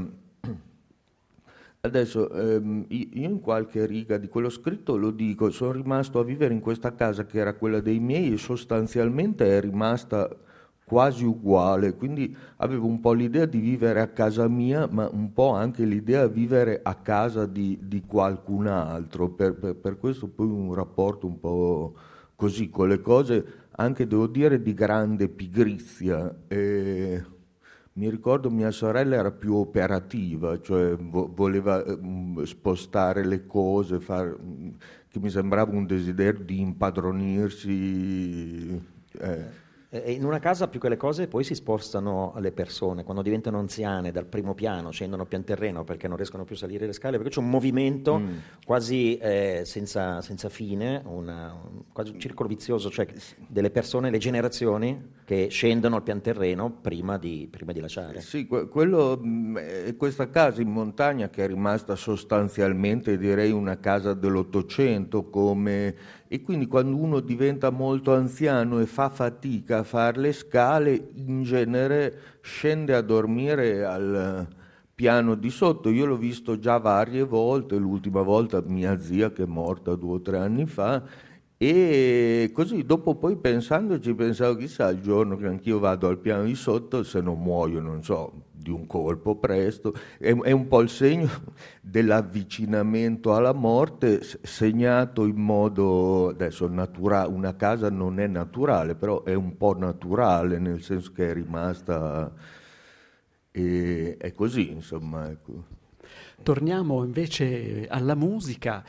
S16: Adesso io in qualche riga di quello scritto lo dico, sono rimasto a vivere in questa casa che era quella dei miei e sostanzialmente è rimasta quasi uguale, quindi avevo un po' l'idea di vivere a casa mia, ma un po' anche l'idea di vivere a casa di qualcun altro, per questo poi un rapporto un po' così con le cose, anche devo dire di grande pigrizia. Mi ricordo mia sorella era più operativa, cioè voleva spostare le cose, che mi sembrava un desiderio di impadronirsi.
S3: In una casa più che le cose poi si spostano le persone, quando diventano anziane dal primo piano scendono pian terreno perché non riescono più a salire le scale, perché c'è un movimento quasi senza fine, quasi un circolo vizioso, cioè delle persone, le generazioni che scendono al pian terreno prima di lasciare.
S16: Sì, questa casa in montagna che è rimasta sostanzialmente, direi, una casa dell'Ottocento, e quindi quando uno diventa molto anziano e fa fatica a fare le scale, in genere scende a dormire al piano di sotto. Io l'ho visto già varie volte, l'ultima volta mia zia che è morta 2 o 3 anni fa, e così dopo poi pensandoci pensavo chissà il giorno che anch'io vado al piano di sotto, se non muoio, non so, di un colpo presto. È un po' il segno dell'avvicinamento alla morte, segnato in modo, adesso naturale, una casa non è naturale, però è un po' naturale, nel senso che è rimasta, e è così, insomma. Ecco.
S4: Torniamo invece alla musica.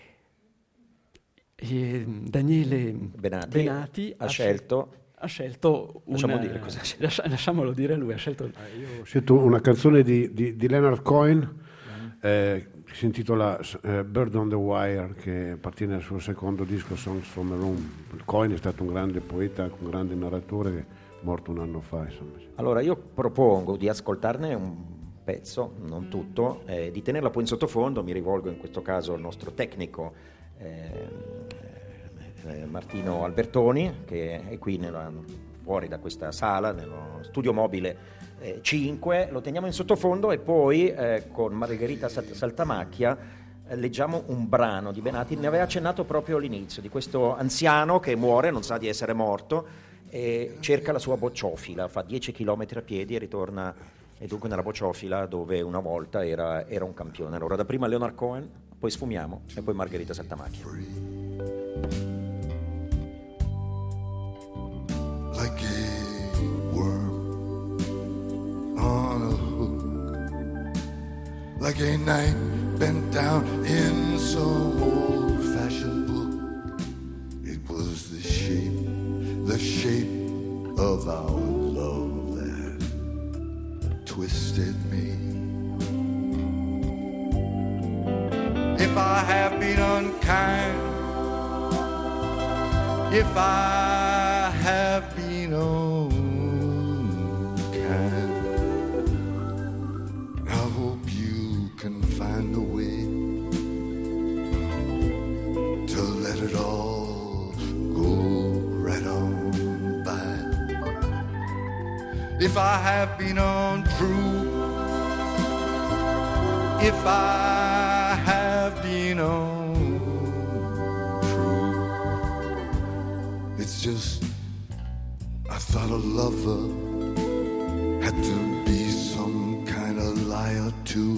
S4: Daniele Benati ha scelto lasciamolo dire lui, ha scelto
S17: io ho scelto una canzone di Leonard Cohen che si intitola Bird on the Wire, che appartiene al suo secondo disco Songs from a Room. Cohen è stato un grande poeta, un grande narratore, che è morto un anno fa, insomma.
S3: Allora io propongo di ascoltarne un pezzo, non tutto, di tenerla poi in sottofondo. Mi rivolgo in questo caso al nostro tecnico Martino Albertoni, che è qui fuori da questa sala, nello studio mobile 5. Lo teniamo in sottofondo e poi con Margherita Saltamacchia leggiamo un brano di Benati. Ne aveva accennato proprio all'inizio, di questo anziano che muore, non sa di essere morto, e cerca la sua bocciofila, fa 10 chilometri a piedi e ritorna, e dunque nella bocciofila dove una volta era un campione. Allora da prima Leonard Cohen, poi sfumiamo e poi Margherita Saltamacchia.
S21: Like like a knight bent down in some old-fashioned book. It was the shape of our love that twisted me. If I have been unkind, if I have been unkind, I hope you can find a way to let it all go right on by. If I have been untrue, if I have been untrue, it's just I thought a lover had to be some kind of liar too.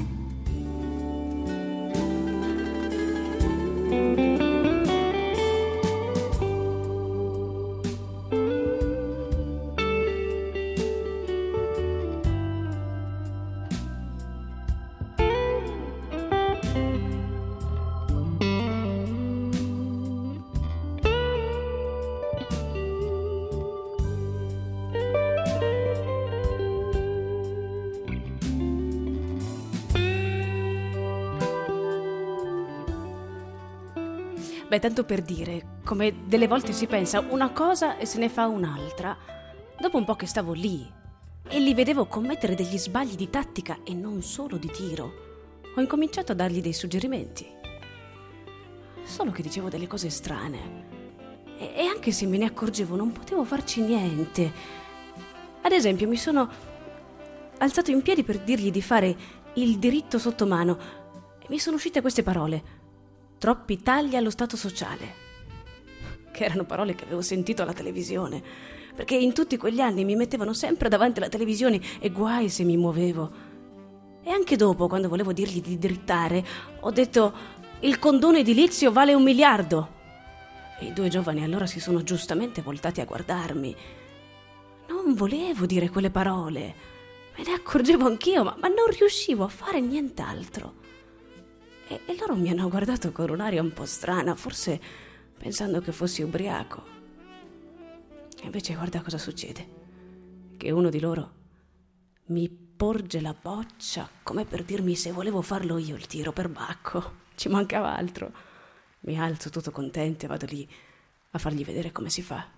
S19: Beh, tanto per dire, come delle volte si pensa una cosa e se ne fa un'altra. Dopo un po' che stavo lì e li vedevo commettere degli sbagli di tattica e non solo di tiro, ho incominciato a dargli dei suggerimenti. Solo che dicevo delle cose strane e anche se me ne accorgevo non potevo farci niente. Ad esempio mi sono alzato in piedi per dirgli di fare il diritto sotto mano e mi sono uscite queste parole: troppi tagli allo stato sociale, che erano parole che avevo sentito alla televisione, perché in tutti quegli anni mi mettevano sempre davanti alla televisione e guai se mi muovevo. E anche dopo, quando volevo dirgli di drittare, ho detto: il condono edilizio vale 1 miliardo. E i due giovani allora si sono giustamente voltati a guardarmi. Non volevo dire quelle parole, me ne accorgevo anch'io, ma non riuscivo a fare nient'altro. E loro mi hanno guardato con un'aria un po' strana, forse pensando che fossi ubriaco. E invece guarda cosa succede: che uno di loro mi porge la boccia come per dirmi se volevo farlo io il tiro per bacco. Ci mancava altro. Mi alzo tutto contento e vado lì a fargli vedere come si fa.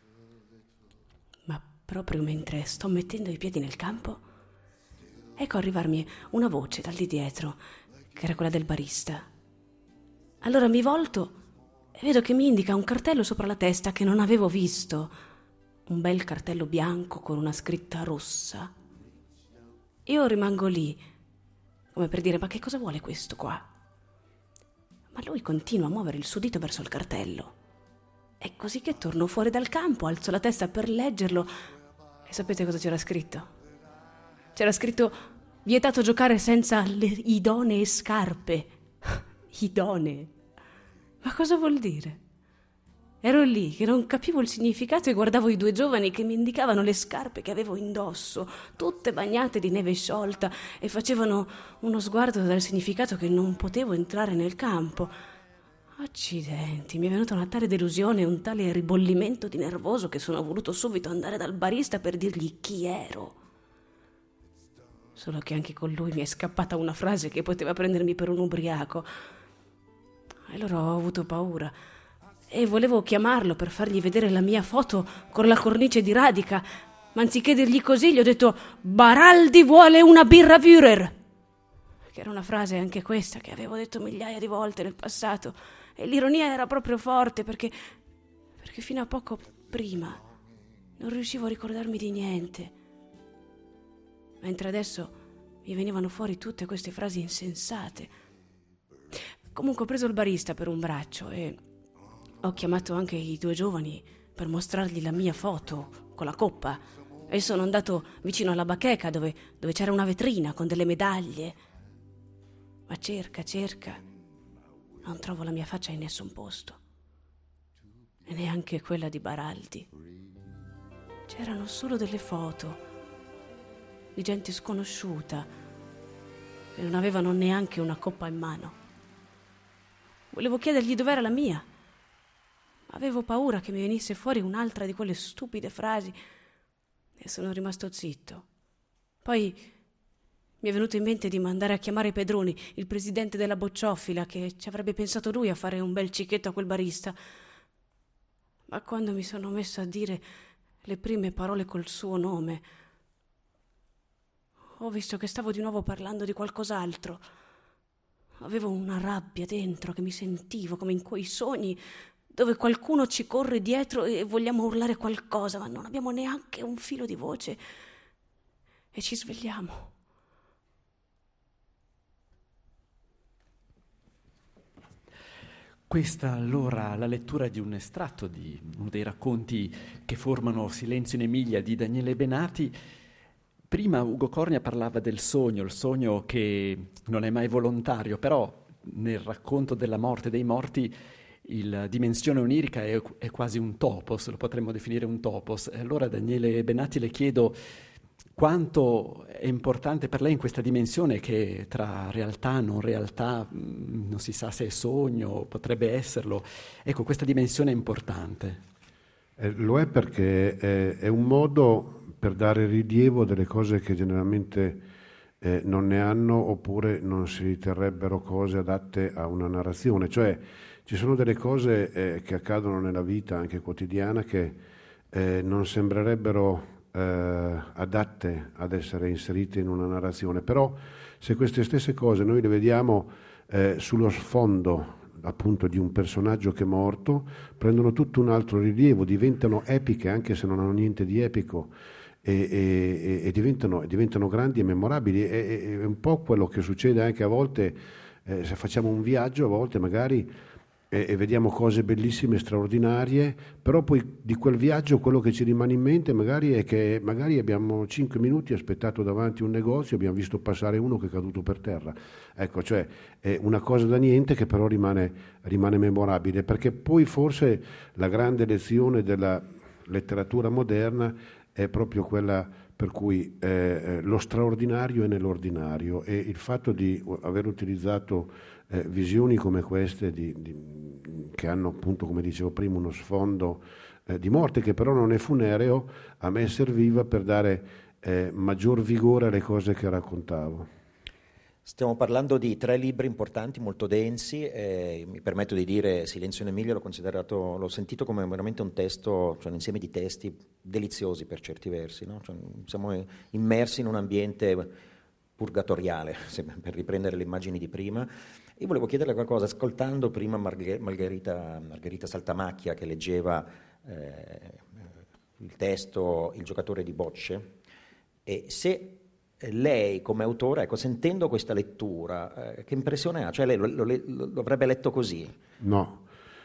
S19: Ma proprio mentre sto mettendo i piedi nel campo, ecco arrivarmi una voce dal di dietro, che era quella del barista. Allora mi volto e vedo che mi indica un cartello sopra la testa che non avevo visto. Un bel cartello bianco con una scritta rossa. Io rimango lì, come per dire: ma che cosa vuole questo qua? Ma lui continua a muovere il suo dito verso il cartello. E così che torno fuori dal campo, alzo la testa per leggerlo. E sapete cosa c'era scritto? C'era scritto: vietato giocare senza le idonee scarpe. Idonee? Ma cosa vuol dire? Ero lì che non capivo il significato e guardavo i due giovani che mi indicavano le scarpe che avevo indosso, tutte bagnate di neve sciolta, e facevano uno sguardo dal significato che non potevo entrare nel campo. Accidenti, mi è venuta una tale delusione e un tale ribollimento di nervoso che sono voluto subito andare dal barista per dirgli chi ero. Solo che anche con lui mi è scappata una frase che poteva prendermi per un ubriaco. E allora ho avuto paura e volevo chiamarlo per fargli vedere la mia foto con la cornice di Radica, ma anziché dirgli così gli ho detto: Baraldi vuole una birra Führer, che era una frase anche questa che avevo detto migliaia di volte nel passato, e l'ironia era proprio forte perché fino a poco prima non riuscivo a ricordarmi di niente, mentre adesso mi venivano fuori tutte queste frasi insensate. Comunque ho preso il barista per un braccio e ho chiamato anche i due giovani per mostrargli la mia foto con la coppa, e sono andato vicino alla bacheca dove c'era una vetrina con delle medaglie. Ma cerca, non trovo la mia faccia in nessun posto, e neanche quella di Baraldi. C'erano solo delle foto di gente sconosciuta, che non avevano neanche una coppa in mano. Volevo chiedergli dov'era la mia. Avevo paura che mi venisse fuori un'altra di quelle stupide frasi e sono rimasto zitto. Poi mi è venuto in mente di mandare a chiamare Pedroni, il presidente della bocciofila, che ci avrebbe pensato lui a fare un bel cicchetto a quel barista. Ma quando mi sono messo a dire le prime parole col suo nome, ho visto che stavo di nuovo parlando di qualcos'altro. Avevo una rabbia dentro che mi sentivo come in quei sogni dove qualcuno ci corre dietro e vogliamo urlare qualcosa, ma non abbiamo neanche un filo di voce e ci svegliamo.
S4: Questa allora la lettura di un estratto di uno dei racconti che formano Silenzio in Emilia di Daniele Benati. Prima Ugo Cornia parlava del sogno, il sogno che non è mai volontario, però nel racconto della morte dei morti la dimensione onirica è quasi un topos, lo potremmo definire un topos. E allora Daniele Benati le chiedo quanto è importante per lei in questa dimensione che tra realtà e non realtà non si sa se è sogno, potrebbe esserlo. Ecco, questa dimensione è importante.
S17: Lo è perché è un modo per dare rilievo delle cose che generalmente non ne hanno, oppure non si riterrebbero cose adatte a una narrazione. Cioè ci sono delle cose che accadono nella vita anche quotidiana che non sembrerebbero adatte ad essere inserite in una narrazione, però se queste stesse cose noi le vediamo sullo sfondo appunto di un personaggio che è morto, prendono tutto un altro rilievo, diventano epiche anche se non hanno niente di epico e diventano grandi e memorabili. È un po' quello che succede anche a volte se facciamo un viaggio, a volte magari e vediamo cose bellissime, straordinarie, però poi di quel viaggio quello che ci rimane in mente magari è che magari abbiamo 5 minuti aspettato davanti un negozio, abbiamo visto passare uno che è caduto per terra. Ecco, cioè è una cosa da niente che però rimane memorabile, perché poi forse la grande lezione della letteratura moderna è proprio quella per cui lo straordinario è nell'ordinario, e il fatto di aver utilizzato visioni come queste che hanno appunto, come dicevo prima, uno sfondo di morte che però non è funereo, a me serviva per dare maggior vigore alle cose che raccontavo.
S3: Stiamo parlando di 3 libri importanti, molto densi, mi permetto di dire Silenzio in Emilia l'ho sentito come veramente un testo, cioè un insieme di testi deliziosi per certi versi, no? Cioè, siamo immersi in un ambiente purgatoriale, per riprendere le immagini di prima. Io volevo chiederle qualcosa, ascoltando prima Margherita Saltamacchia che leggeva il testo Il giocatore di bocce, e se lei come autore, ecco, sentendo questa lettura, che impressione ha? Cioè lei lo avrebbe letto così?
S17: No.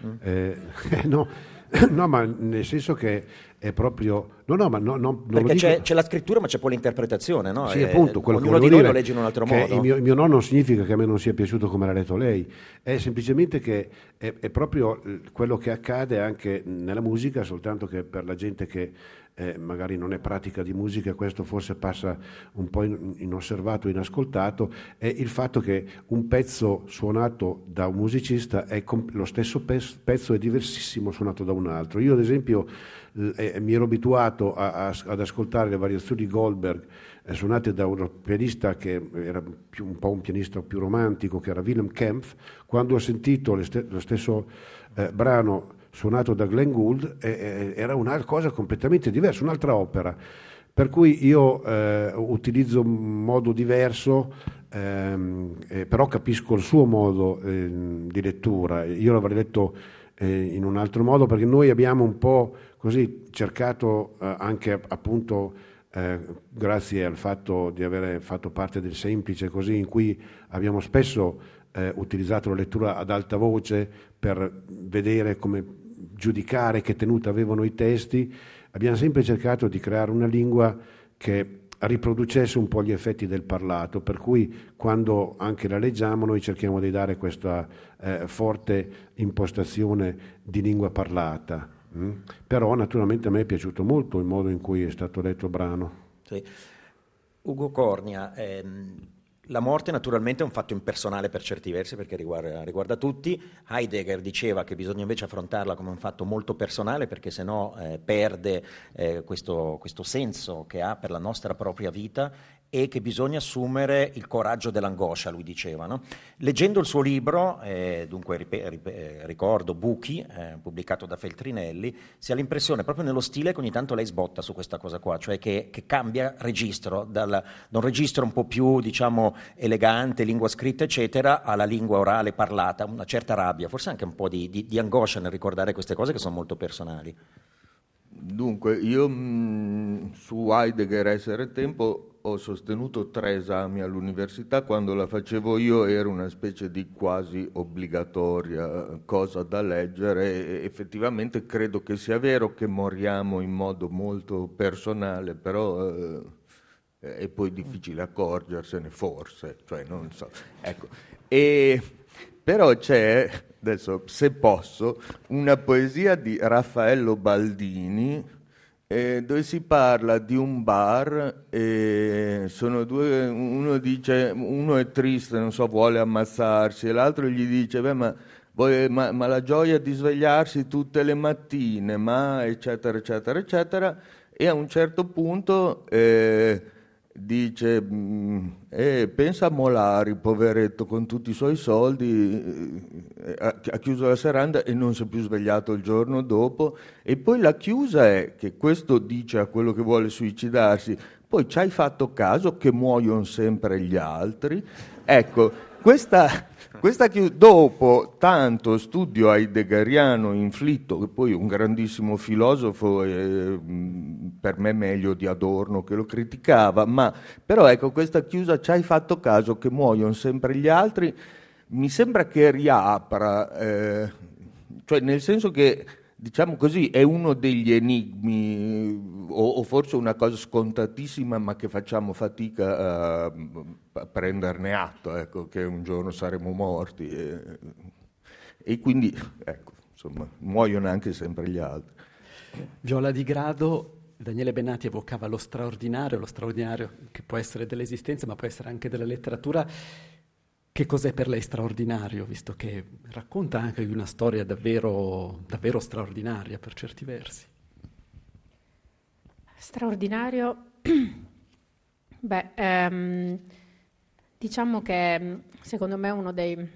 S17: No, ma nel senso che è proprio
S3: perché c'è la scrittura, ma c'è poi l'interpretazione, no?
S17: Sì, appunto,
S3: ognuno di noi lo legge in un altro modo.
S17: Il mio no non significa che a me non sia piaciuto come l'ha letto lei, è semplicemente che è proprio quello che accade anche nella musica, soltanto che per la gente che magari non è pratica di musica, questo forse passa un po' inosservato, inascoltato, è il fatto che un pezzo suonato da un musicista è lo stesso pezzo è diversissimo suonato da un altro. Io ad esempio mi ero abituato ad ascoltare le variazioni di Goldberg suonate da un pianista che era un po' un pianista più romantico, che era Wilhelm Kempff. Quando ho sentito lo stesso brano suonato da Glenn Gould, era una cosa completamente diversa, un'altra opera, per cui io utilizzo un modo diverso, però capisco il suo modo di lettura. Io l'avrei letto in un altro modo, perché noi abbiamo un po' così cercato anche appunto grazie al fatto di avere fatto parte del Semplice, così, in cui abbiamo spesso utilizzato la lettura ad alta voce per vedere come giudicare che tenuta avevano i testi. Abbiamo sempre cercato di creare una lingua che riproducesse un po' gli effetti del parlato, per cui quando anche la leggiamo noi cerchiamo di dare questa forte impostazione di lingua parlata. Però naturalmente a me è piaciuto molto il modo in cui è stato letto il brano.
S3: Sì. Ugo Cornia, La morte naturalmente è un fatto impersonale per certi versi perché riguarda tutti. Heidegger diceva che bisogna invece affrontarla come un fatto molto personale perché sennò perde questo senso che ha per la nostra propria vita e che bisogna assumere il coraggio dell'angoscia, lui diceva, no? Leggendo il suo libro, dunque ricordo Buchi, pubblicato da Feltrinelli, si ha l'impressione proprio nello stile che ogni tanto lei sbotta su questa cosa qua, cioè che cambia registro, da un registro un po' più, diciamo, elegante, lingua scritta eccetera, alla lingua orale parlata, una certa rabbia, forse anche un po' di angoscia nel ricordare queste cose che sono molto personali.
S16: Dunque, io su Heidegger Essere Tempo ho sostenuto 3 esami all'università. Quando la facevo io era una specie di quasi obbligatoria cosa da leggere e effettivamente credo che sia vero che moriamo in modo molto personale, però è poi difficile accorgersene, forse, cioè non so. Ecco. Però c'è, adesso se posso, una poesia di Raffaello Baldini dove si parla di un bar e sono due, uno è triste, non so, vuole ammazzarsi e l'altro gli dice ma la gioia di svegliarsi tutte le mattine, ma eccetera eccetera eccetera, e a un certo punto dice pensa a Molari, poveretto, con tutti i suoi soldi ha chiuso la serranda e non si è più svegliato il giorno dopo, e poi la chiusa è che questo dice a quello che vuole suicidarsi: poi ci hai fatto caso che muoiono sempre gli altri? Ecco, questa dopo tanto studio heideggeriano inflitto, che poi è un grandissimo filosofo, per me meglio di Adorno che lo criticava, ma però ecco, questa chiusa ci hai fatto caso che muoiono sempre gli altri, mi sembra che riapra, cioè nel senso che, diciamo così, è uno degli enigmi o forse una cosa scontatissima ma che facciamo fatica a prenderne atto, ecco, che un giorno saremo morti e quindi ecco, insomma, muoiono anche sempre gli altri.
S4: Viola di Grado, Daniele Bennati evocava lo straordinario che può essere dell'esistenza ma può essere anche della letteratura. Che cos'è per lei straordinario, visto che racconta anche di una storia davvero, davvero straordinaria per certi versi?
S15: Straordinario? Diciamo che secondo me uno dei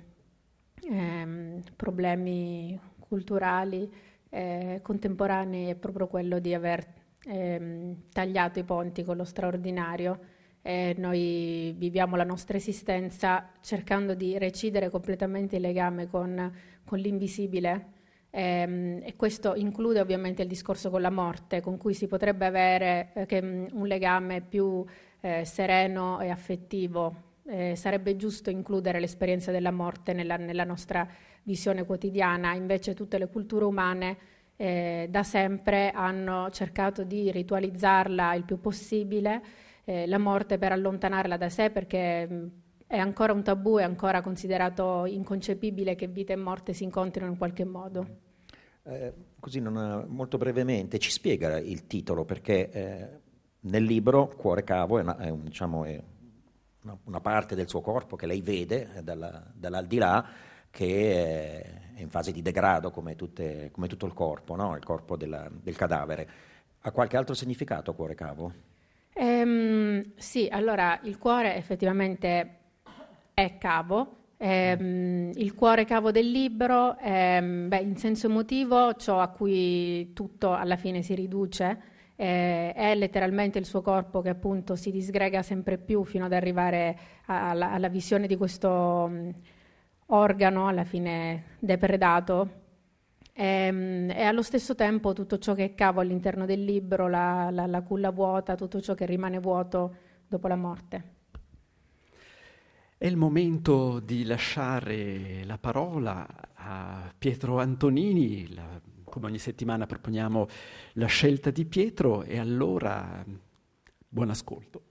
S15: problemi culturali contemporanei è proprio quello di aver tagliato i ponti con lo straordinario. Noi viviamo la nostra esistenza cercando di recidere completamente il legame con l'invisibile e questo include ovviamente il discorso con la morte, con cui si potrebbe avere un legame più sereno e affettivo. Sarebbe giusto includere l'esperienza della morte nella nostra visione quotidiana, invece tutte le culture umane da sempre hanno cercato di ritualizzarla il più possibile, la morte, per allontanarla da sé, perché è ancora un tabù, è ancora considerato inconcepibile che vita e morte si incontrino in qualche modo.
S3: Così molto brevemente ci spiega il titolo, perché nel libro Cuore Cavo è una parte del suo corpo che lei vede dall'aldilà, che è in fase di degrado come tutto il corpo, no? Il corpo del cadavere. Ha qualche altro significato Cuore Cavo?
S15: Sì, allora il cuore effettivamente è cavo. Il cuore cavo del libro in senso emotivo, ciò a cui tutto alla fine si riduce, è letteralmente il suo corpo che appunto si disgrega sempre più fino ad arrivare alla visione di questo organo alla fine depredato. E allo stesso tempo tutto ciò che è cavo all'interno del libro, la culla vuota, tutto ciò che rimane vuoto dopo la morte.
S4: È il momento di lasciare la parola a Pietro Antonini. Come ogni settimana proponiamo la scelta di Pietro e allora buon ascolto.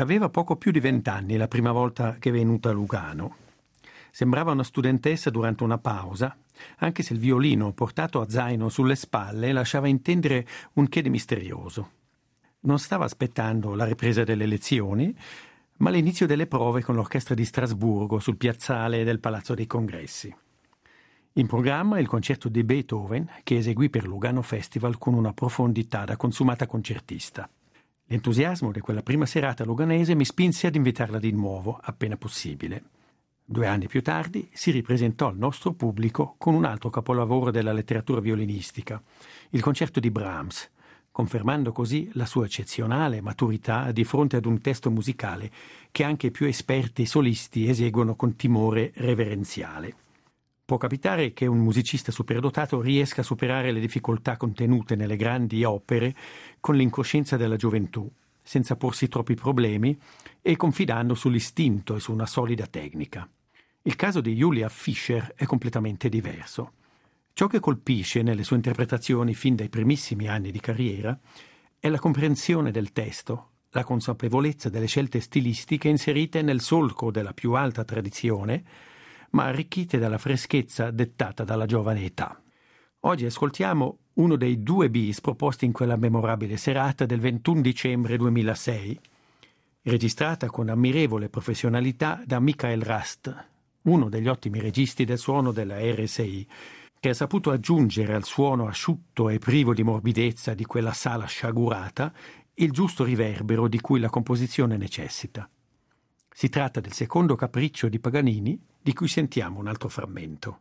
S1: Aveva poco più di 20 anni la prima volta che è venuta a Lugano. Sembrava una studentessa durante una pausa, anche se il violino portato a zaino sulle spalle lasciava intendere un che di misterioso. Non stava aspettando la ripresa delle lezioni, ma l'inizio delle prove con l'orchestra di Strasburgo sul piazzale del Palazzo dei Congressi. In programma il concerto di Beethoven, che eseguì per Lugano Festival con una profondità da consumata concertista. L'entusiasmo di quella prima serata luganese mi spinse ad invitarla di nuovo, appena possibile. 2 anni più tardi si ripresentò al nostro pubblico con un altro capolavoro della letteratura violinistica, il concerto di Brahms, confermando così la sua eccezionale maturità di fronte ad un testo musicale che anche i più esperti solisti eseguono con timore reverenziale. Può capitare che un musicista superdotato riesca a superare le difficoltà contenute nelle grandi opere con l'incoscienza della gioventù, senza porsi troppi problemi e confidando sull'istinto e su una solida tecnica. Il caso di Julia Fischer è completamente diverso. Ciò che colpisce nelle sue interpretazioni fin dai primissimi anni di carriera è la comprensione del testo, la consapevolezza delle scelte stilistiche inserite nel solco della più alta tradizione, ma arricchite dalla freschezza dettata dalla giovane età. Oggi ascoltiamo uno dei 2 bis proposti in quella memorabile serata del 21 dicembre 2006, registrata con ammirevole professionalità da Michael Rast, uno degli ottimi registi del suono della RSI, che ha saputo aggiungere al suono asciutto e privo di morbidezza di quella sala sciagurata il giusto riverbero di cui la composizione necessita. Si tratta del secondo capriccio di Paganini, di cui sentiamo un altro frammento.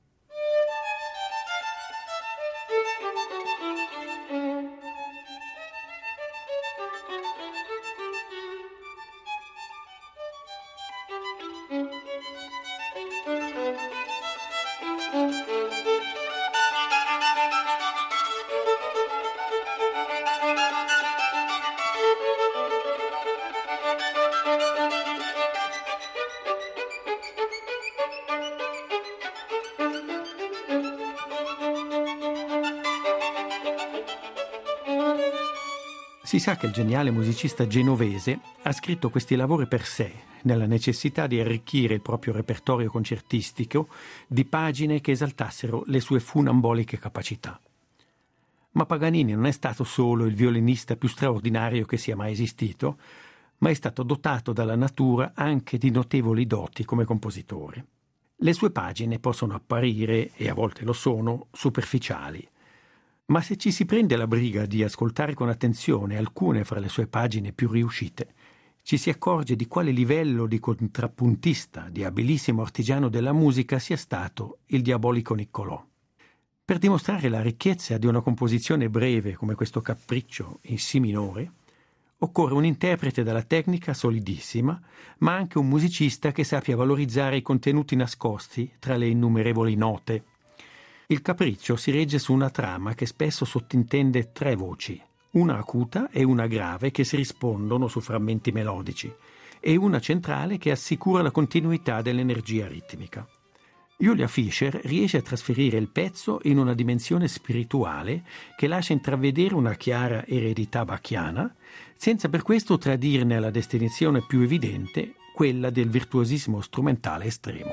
S1: Si sa che il geniale musicista genovese ha scritto questi lavori per sé, nella necessità di arricchire il proprio repertorio concertistico di pagine che esaltassero le sue funamboliche capacità. Ma Paganini non è stato solo il violinista più straordinario che sia mai esistito, ma è stato dotato dalla natura anche di notevoli doti come compositore. Le sue pagine possono apparire, e a volte lo sono, superficiali. Ma se ci si prende la briga di ascoltare con attenzione alcune fra le sue pagine più riuscite, ci si accorge di quale livello di contrappuntista, di abilissimo artigiano della musica sia stato il diabolico Niccolò. Per dimostrare la ricchezza di una composizione breve come questo capriccio in Si minore, occorre un interprete dalla tecnica solidissima, ma anche un musicista che sappia valorizzare i contenuti nascosti tra le innumerevoli note. Il capriccio si regge su una trama che spesso sottintende 3 voci, una acuta e una grave che si rispondono su frammenti melodici, e una centrale che assicura la continuità dell'energia ritmica. Julia Fischer riesce a trasferire il pezzo in una dimensione spirituale che lascia intravedere una chiara eredità bacchiana, senza per questo tradirne la destinazione più evidente, quella del virtuosismo strumentale estremo.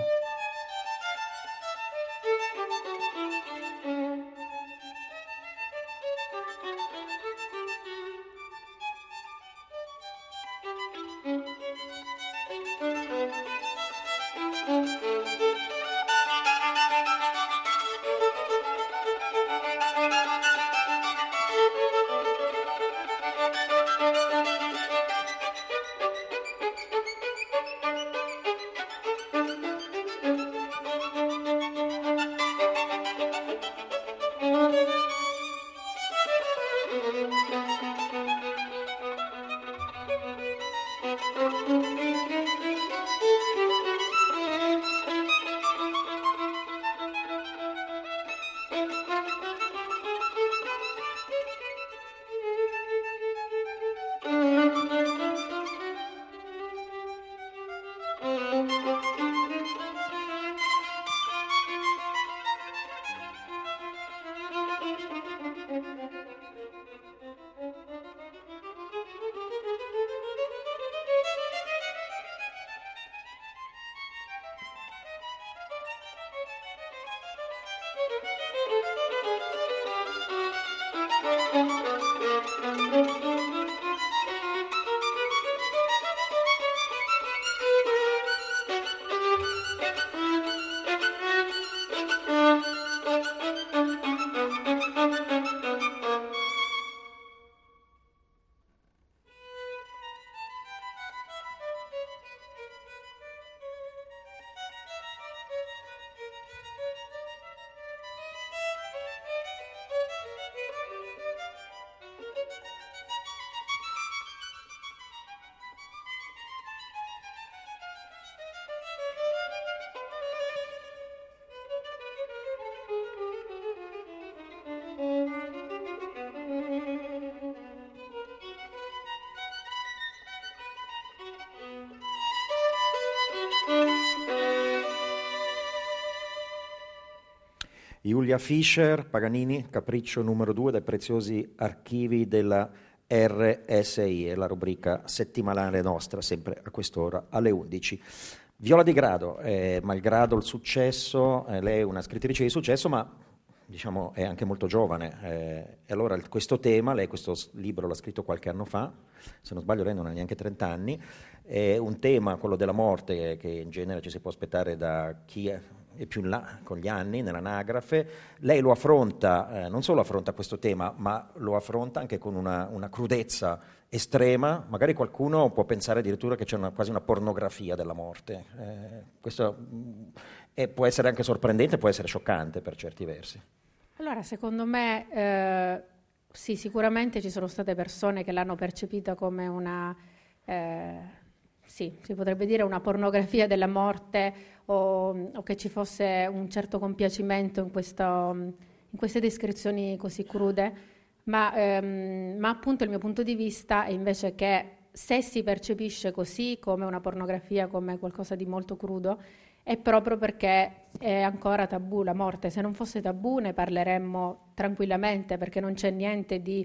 S3: Julia Fischer, Paganini, Capriccio numero 2 dai preziosi archivi della RSI, è la rubrica settimanale nostra, sempre a quest'ora alle 11. Viola Di Grado, malgrado il successo, lei è una scrittrice di successo, ma diciamo è anche molto giovane. E allora questo tema, lei questo libro l'ha scritto qualche anno fa, se non sbaglio lei non ha neanche 30 anni, è un tema, quello della morte, che in genere ci si può aspettare da chi è più in là con gli anni, nell'anagrafe. Lei lo affronta, non solo affronta questo tema, ma lo affronta anche con una crudezza estrema. Magari qualcuno può pensare addirittura che c'è quasi una pornografia della morte. Questo può essere anche sorprendente, può essere scioccante per certi versi.
S15: Allora, secondo me, sì, sicuramente ci sono state persone che l'hanno percepita come una... sì, si potrebbe dire una pornografia della morte o che ci fosse un certo compiacimento in queste descrizioni così crude, ma appunto il mio punto di vista è invece che se si percepisce così come una pornografia, come qualcosa di molto crudo, è proprio perché è ancora tabù la morte. Se non fosse tabù ne parleremmo tranquillamente, perché non c'è niente di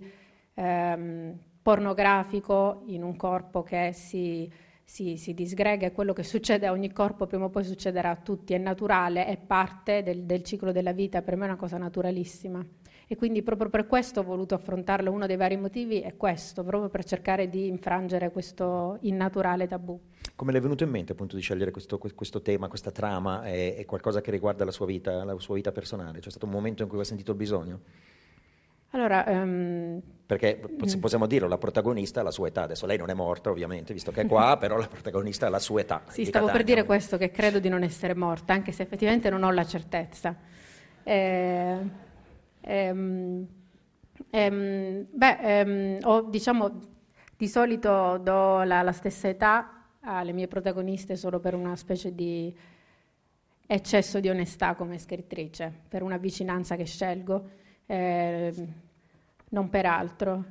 S15: pornografico in un corpo che si disgrega. È quello che succede a ogni corpo, prima o poi succederà a tutti, è naturale, è parte del ciclo della vita, per me è una cosa naturalissima. E quindi proprio per questo ho voluto affrontarlo, uno dei vari motivi è questo, proprio per cercare di infrangere questo innaturale tabù.
S3: Come le è venuto in mente appunto di scegliere questo tema, questa trama, è qualcosa che riguarda la sua vita personale? C'è stato un momento in cui ha sentito il bisogno?
S15: Allora,
S3: perché possiamo dirlo, la protagonista ha la sua età, adesso lei non è morta ovviamente, visto che è qua, però la protagonista ha la sua età.
S15: Sì, stavo per dire questo, che credo di non essere morta, anche se effettivamente non ho la certezza. Diciamo, di solito do la stessa età alle mie protagoniste solo per una specie di eccesso di onestà come scrittrice, per una vicinanza che scelgo. Non per altro,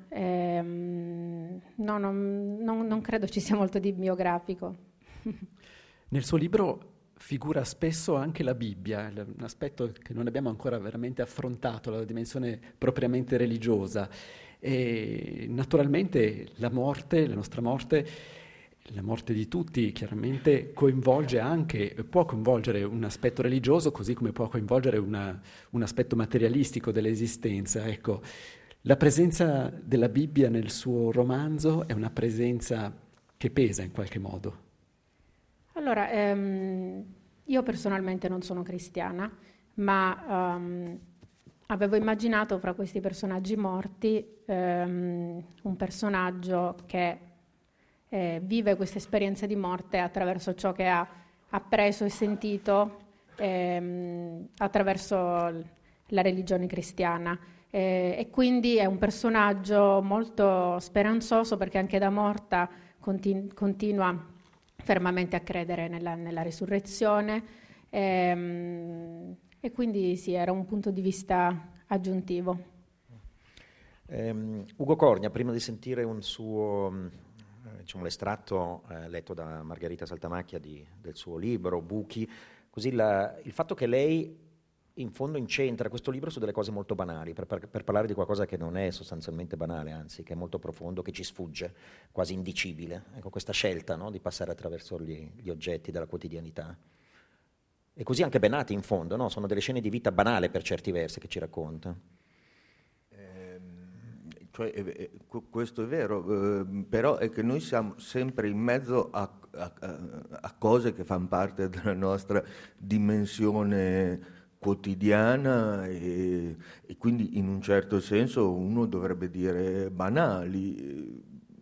S15: non credo ci sia molto di biografico.
S4: Nel suo libro figura spesso anche la Bibbia, un aspetto che non abbiamo ancora veramente affrontato, la dimensione propriamente religiosa. E naturalmente la morte, la nostra morte, la morte di tutti chiaramente coinvolge anche, può coinvolgere un aspetto religioso, così come può coinvolgere un aspetto materialistico dell'esistenza. Ecco, la presenza della Bibbia nel suo romanzo è una presenza che pesa in qualche modo.
S15: Allora, io personalmente non sono cristiana, ma avevo immaginato fra questi personaggi morti un personaggio che vive questa esperienza di morte attraverso ciò che ha appreso e sentito attraverso la religione cristiana. E quindi è un personaggio molto speranzoso, perché anche da morta continua fermamente a credere nella risurrezione, e quindi sì, era un punto di vista aggiuntivo.
S3: Ugo Corgna, prima di sentire un suo, diciamo, l'estratto letto da Margherita Saltamacchia del suo libro Buchi, così il fatto che lei in fondo incentra questo libro su delle cose molto banali, per parlare di qualcosa che non è sostanzialmente banale, anzi che è molto profondo, che ci sfugge, quasi indicibile. Ecco, questa scelta, no, di passare attraverso gli oggetti della quotidianità. E così anche Benati in fondo, no? Sono delle scene di vita banale per certi versi che ci racconta.
S16: Questo è vero, però è che noi siamo sempre in mezzo a cose che fanno parte della nostra dimensione quotidiana e quindi in un certo senso uno dovrebbe dire banali.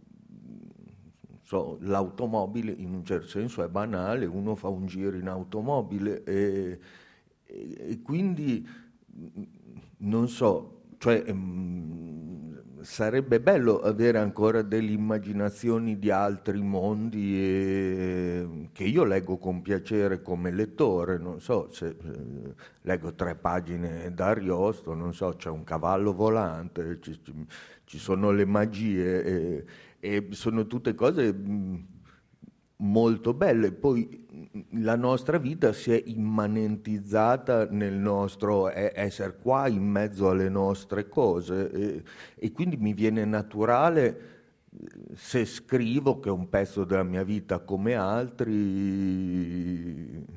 S16: L'automobile in un certo senso è banale, uno fa un giro in automobile e quindi non so, cioè sarebbe bello avere ancora delle immaginazioni di altri mondi che io leggo con piacere come lettore. Non so, se leggo 3 pagine d'Ariosto, non so, c'è un cavallo volante, ci sono le magie e sono tutte cose molto belle. Poi la nostra vita si è immanentizzata nel nostro essere qua in mezzo alle nostre cose e quindi mi viene naturale, se scrivo, che è un pezzo della mia vita come altri.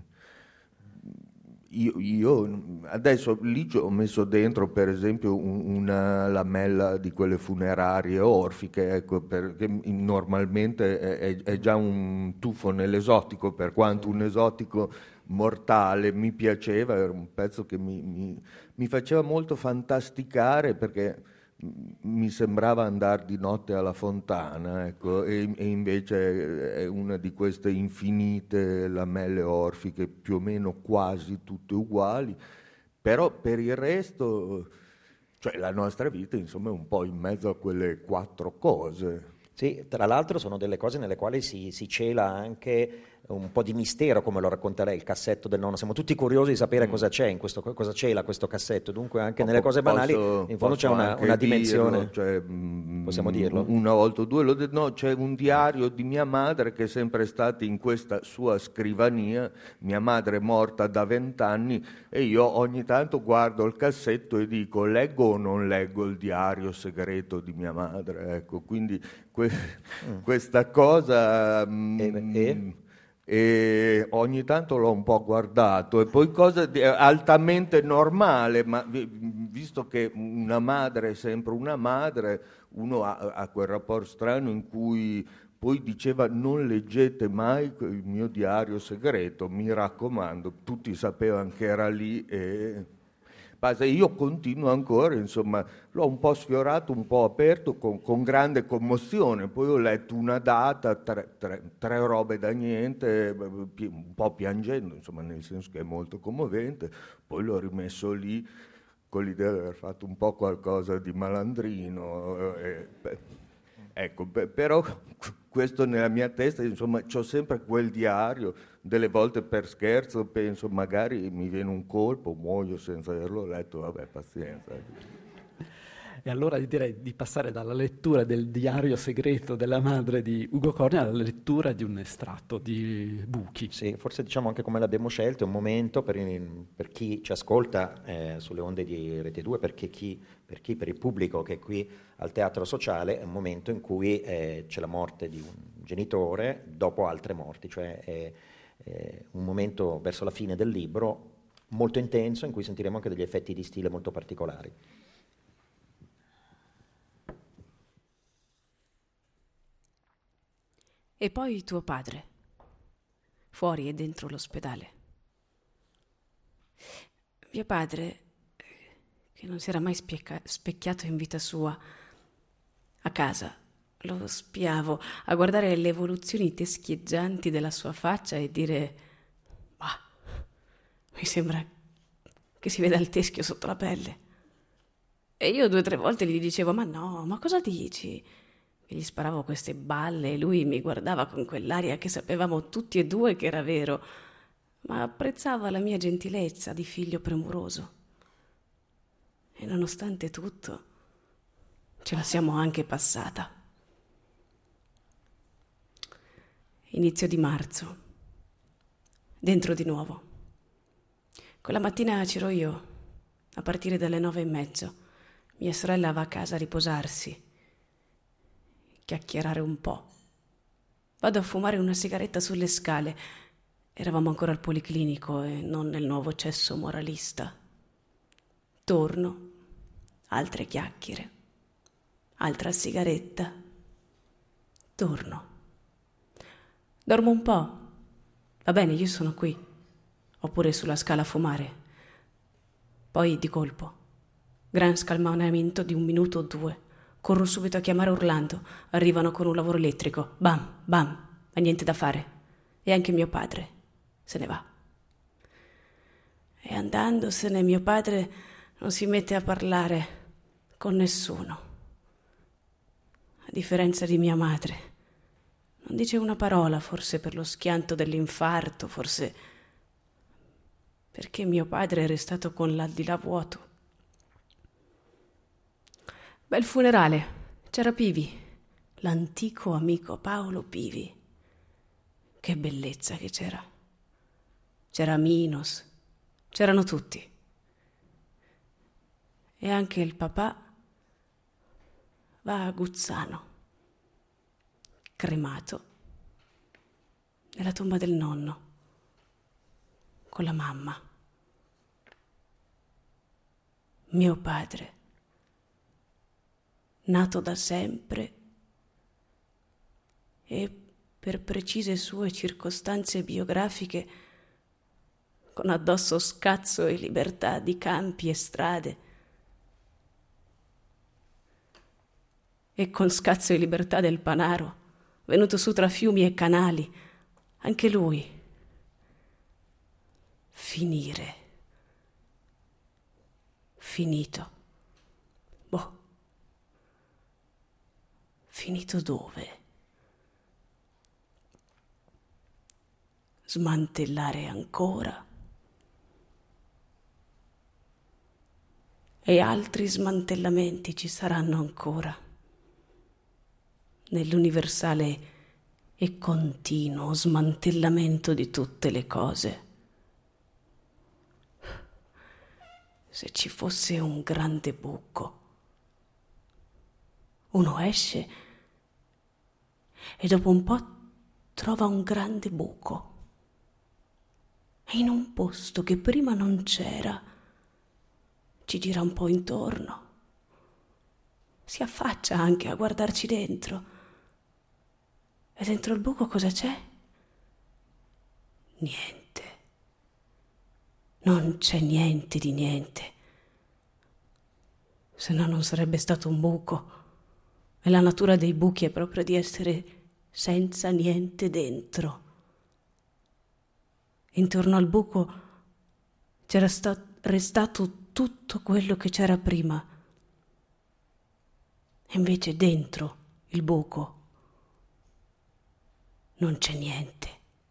S16: Io adesso lì ho messo dentro per esempio una lamella di quelle funerarie orfiche, ecco, perché normalmente è già un tuffo nell'esotico, per quanto un esotico mortale mi piaceva, era un pezzo che mi faceva molto fantasticare perché mi sembrava andare di notte alla fontana, ecco, e invece è una di queste infinite lamelle orfiche, più o meno quasi tutte uguali, però per il resto, cioè la nostra vita insomma è un po' in mezzo a quelle 4 cose.
S3: Sì, tra l'altro sono delle cose nelle quali si cela anche un po' di mistero, come lo racconta lei, il cassetto del nonno. Siamo tutti curiosi di sapere cosa c'è in questo, cosa cela questo cassetto, dunque anche nelle cose banali in fondo c'è una dimensione,
S16: cioè,
S3: possiamo dirlo?
S16: Una volta o due, no, c'è un diario di mia madre che è sempre stato in questa sua scrivania. Mia madre è morta da 20 anni e io ogni tanto guardo il cassetto e dico: leggo o non leggo il diario segreto di mia madre, ecco, quindi questa cosa e ogni tanto l'ho un po' guardato, e poi cosa altamente normale, ma visto che una madre è sempre una madre, uno ha quel rapporto strano in cui poi diceva: non leggete mai il mio diario segreto, mi raccomando. Tutti sapevano che era lì e io continuo ancora, insomma, l'ho un po' sfiorato, un po' aperto con grande commozione. Poi ho letto una data, tre robe da niente, un po' piangendo, insomma, nel senso che è molto commovente. Poi l'ho rimesso lì con l'idea di aver fatto un po' qualcosa di malandrino. Ecco, però questo nella mia testa, insomma, c'ho sempre quel diario. Delle volte per scherzo penso magari mi viene un colpo, muoio senza averlo letto, vabbè, pazienza.
S4: E allora direi di passare dalla lettura del diario segreto della madre di Ugo Corni alla lettura di un estratto di Buchi.
S3: Sì, forse diciamo anche come l'abbiamo scelto, è un momento per chi ci ascolta sulle onde di Rete 2, per il pubblico che è qui al Teatro Sociale, è un momento in cui c'è la morte di un genitore dopo altre morti, cioè è un momento verso la fine del libro molto intenso in cui sentiremo anche degli effetti di stile molto particolari.
S19: E poi tuo padre, fuori e dentro l'ospedale. Mio padre, che non si era mai specchiato in vita sua, a casa lo spiavo a guardare le evoluzioni teschieggianti della sua faccia e dire: ma mi sembra che si veda il teschio sotto la pelle. E io 2 o 3 volte gli dicevo: ma no, ma cosa dici? E gli sparavo queste balle e lui mi guardava con quell'aria che sapevamo tutti e 2 che era vero, ma apprezzava la mia gentilezza di figlio premuroso. E nonostante tutto ce la siamo anche passata. Inizio di marzo, dentro di nuovo. Quella mattina c'ero io, a partire dalle 9:30. Mia sorella va a casa a riposarsi, chiacchierare un po'. Vado a fumare una sigaretta sulle scale. Eravamo ancora al Policlinico e non nel nuovo cesso moralista. Torno, altre chiacchiere, altra sigaretta. Torno. Dormo un po'. Va bene, io sono qui. Oppure sulla scala a fumare. Poi di colpo. Gran scalmanamento di 1 minuto o 2. Corro subito a chiamare Orlando. Arrivano con un lavoro elettrico. Bam, bam. Ma niente da fare. E anche mio padre se ne va. E andandosene mio padre non si mette a parlare con nessuno. A differenza di mia madre. Non dice una parola, forse per lo schianto dell'infarto, forse perché mio padre è restato con l'aldilà vuoto. Bel funerale, c'era Pivi, l'antico amico Paolo Pivi. Che bellezza che c'era. c'era Minos, c'erano tutti. E anche il papà va a Guzzano, cremato, nella tomba del nonno, con la mamma. Mio padre, nato da sempre e per precise sue circostanze biografiche, con addosso scazzo e libertà di campi e strade, e con scazzo e libertà del Panaro, venuto su tra fiumi e canali, anche lui. Finire. Finito. Boh. Finito dove? Smantellare ancora? E altri smantellamenti ci saranno ancora, nell'universale e continuo smantellamento di tutte le cose. Se ci fosse un grande buco, uno esce e dopo un po' trova un grande buco. E in un posto che prima non c'era, ci gira un po' intorno, si affaccia anche a guardarci dentro. E dentro il buco cosa c'è? Niente. Non c'è niente di niente. Se no non sarebbe stato un buco. E la natura dei buchi è proprio di essere senza niente dentro. Intorno al buco c'era restato tutto quello che c'era prima. E invece dentro il buco non c'è niente.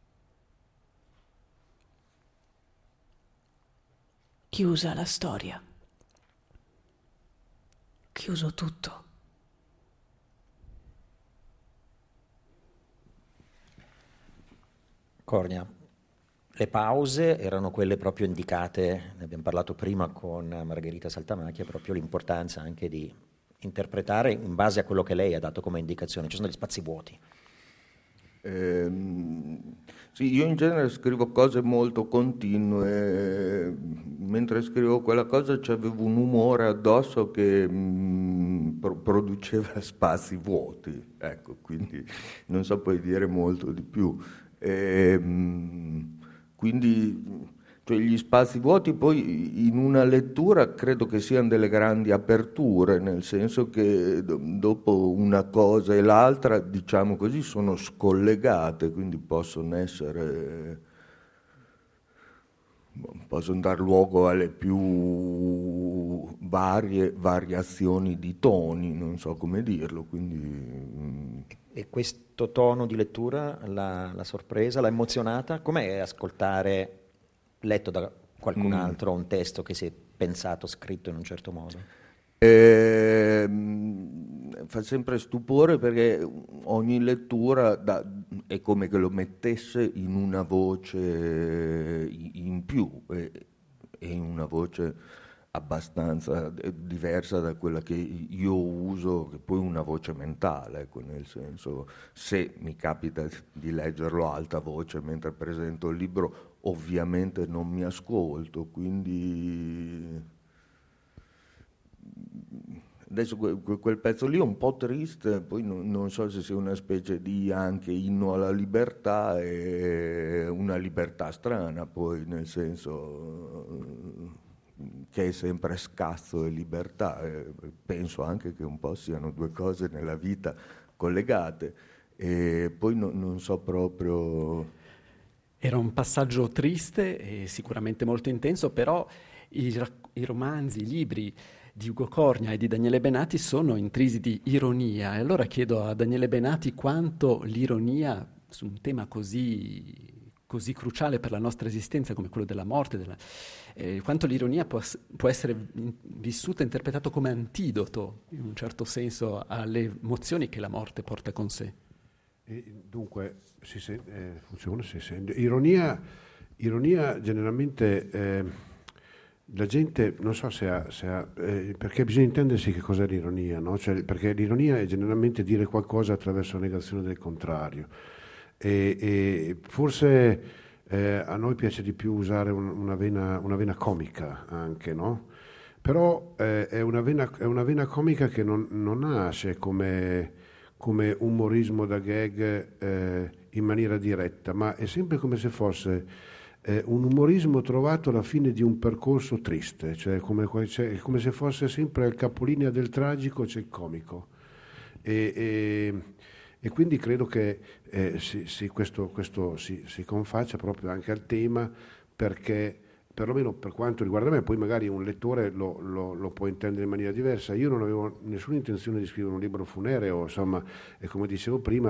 S19: Chiusa la storia. Chiuso tutto.
S3: Cornia, le pause erano quelle proprio indicate, ne abbiamo parlato prima con Margherita Saltamacchia, proprio l'importanza anche di interpretare in base a quello che lei ha dato come indicazione. Ci sono degli spazi vuoti.
S16: Sì, io in genere scrivo cose molto continue, mentre scrivo quella cosa c'avevo un umore addosso che produceva spazi vuoti, ecco, quindi non so poi dire molto di più. Quindi cioè, gli spazi vuoti poi in una lettura credo che siano delle grandi aperture, nel senso che dopo una cosa e l'altra, diciamo così, sono scollegate, quindi possono dar luogo alle più varie variazioni di toni, non so come dirlo, quindi...
S3: E questo tono di lettura l'ha sorpresa, l'ha emozionata? Com'è ascoltare, letto da qualcun altro, un testo che si è pensato, scritto in un certo modo?
S16: Fa sempre stupore perché ogni lettura è come che lo mettesse in una voce in più, e in una voce abbastanza diversa da quella che io uso, che poi è una voce mentale, ecco, nel senso, se mi capita di leggerlo a alta voce mentre presento il libro, ovviamente non mi ascolto, quindi adesso quel pezzo lì è un po' triste, poi non so se sia una specie di anche inno alla libertà, e una libertà strana poi, nel senso che è sempre scazzo e libertà, penso anche che un po' siano due cose nella vita collegate, e poi non so proprio...
S4: Era un passaggio triste e sicuramente molto intenso, però i romanzi, i libri di Ugo Cornia e di Daniele Benati sono intrisi di ironia, e allora chiedo a Daniele Benati quanto l'ironia su un tema così cruciale per la nostra esistenza come quello della morte, quanto l'ironia può essere vissuta e interpretato come antidoto, in un certo senso, alle emozioni che la morte porta con sé.
S17: Dunque, funziona, si sente. Ironia Ironia generalmente, la gente, non so se ha perché bisogna intendersi che cos'è l'ironia, no? Cioè, perché l'ironia è generalmente dire qualcosa attraverso la negazione del contrario. E forse a noi piace di più usare una vena comica anche, no? Però è una vena comica che non nasce come umorismo da gag in maniera diretta, ma è sempre come se fosse un umorismo trovato alla fine di un percorso triste, cioè come se fosse sempre al capolinea del tragico c'è il comico. E quindi credo che questo si confaccia proprio anche al tema, perché perlomeno per quanto riguarda me, poi magari un lettore lo può intendere in maniera diversa. Io non avevo nessuna intenzione di scrivere un libro funereo, insomma, e come dicevo prima,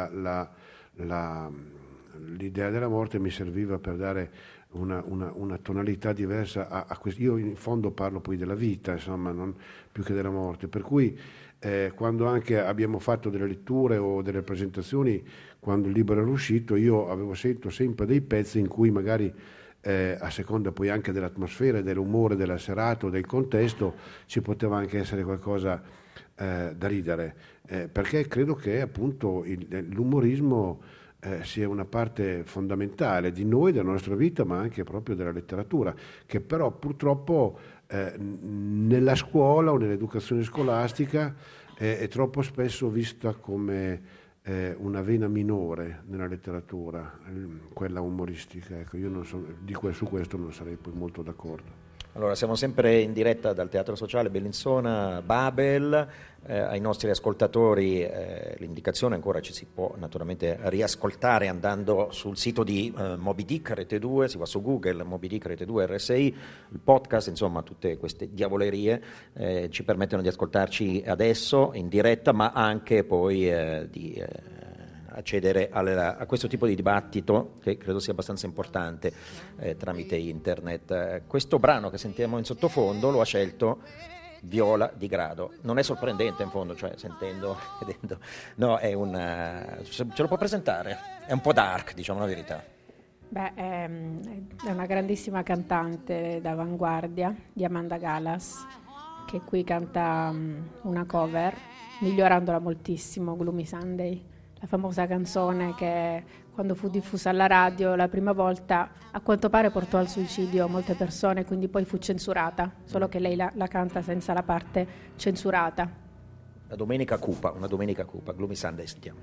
S17: l'idea della morte mi serviva per dare una tonalità diversa a questo. Io in fondo parlo poi della vita, insomma, non più che della morte, per cui quando anche abbiamo fatto delle letture o delle presentazioni, quando il libro era uscito, io avevo sentito sempre dei pezzi in cui magari a seconda poi anche dell'atmosfera, dell'umore della serata o del contesto, ci poteva anche essere qualcosa da ridere, perché credo che appunto l'umorismo sia una parte fondamentale di noi, della nostra vita, ma anche proprio della letteratura, che però purtroppo nella scuola o nell'educazione scolastica è troppo spesso vista come una vena minore nella letteratura, quella umoristica. Ecco, io su questo non sarei poi molto d'accordo.
S3: Allora, siamo sempre in diretta dal Teatro Sociale Bellinzona Babel. Ai nostri ascoltatori l'indicazione ancora ci si può naturalmente riascoltare andando sul sito di Moby Dick Rete 2, si va su Google, Moby Dick Rete 2 RSI, il podcast, insomma tutte queste diavolerie ci permettono di ascoltarci adesso in diretta, ma anche poi di accedere a questo tipo di dibattito, che credo sia abbastanza importante, tramite internet. Questo brano che sentiamo in sottofondo lo ha scelto Viola Di Grado. Non è sorprendente in fondo, cioè sentendo, vedendo, no, ce lo può presentare? È un po' dark, diciamo la verità.
S15: Beh, è una grandissima cantante d'avanguardia di Amanda Galas, che qui canta una cover, migliorandola moltissimo, Gloomy Sunday, la famosa canzone che quando fu diffusa alla radio la prima volta a quanto pare portò al suicidio molte persone, quindi poi fu censurata, solo che lei la canta senza la parte censurata.
S3: Una domenica cupa, Gloomy Sunday, sentiamo.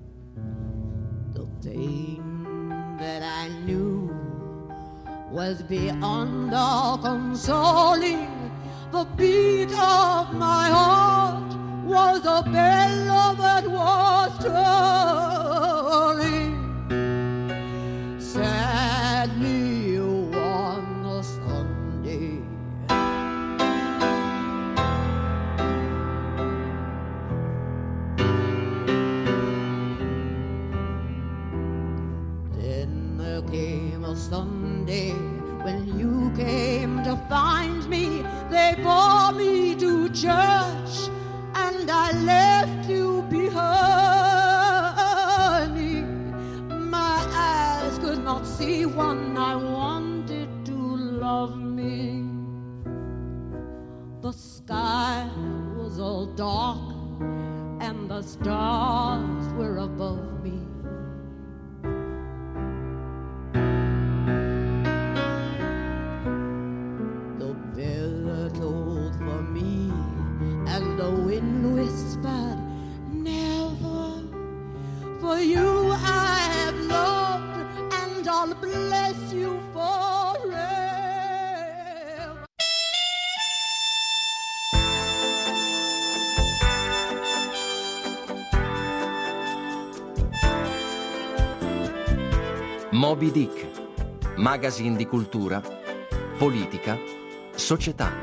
S5: The thing that I knew was beyond all consoling. The beat of my heart was a bell that was tolling. Sadly on a Sunday, then there came a Sunday when you came to find me. They bore me to church and I left you behind me. My eyes could not see one I wanted to love me. The sky was all dark and the stars were above me. The bell tolled for me and the wind whispered, never. For you I have loved and I'll bless you forever.
S2: Moby Dick, magazine di cultura, politica, società.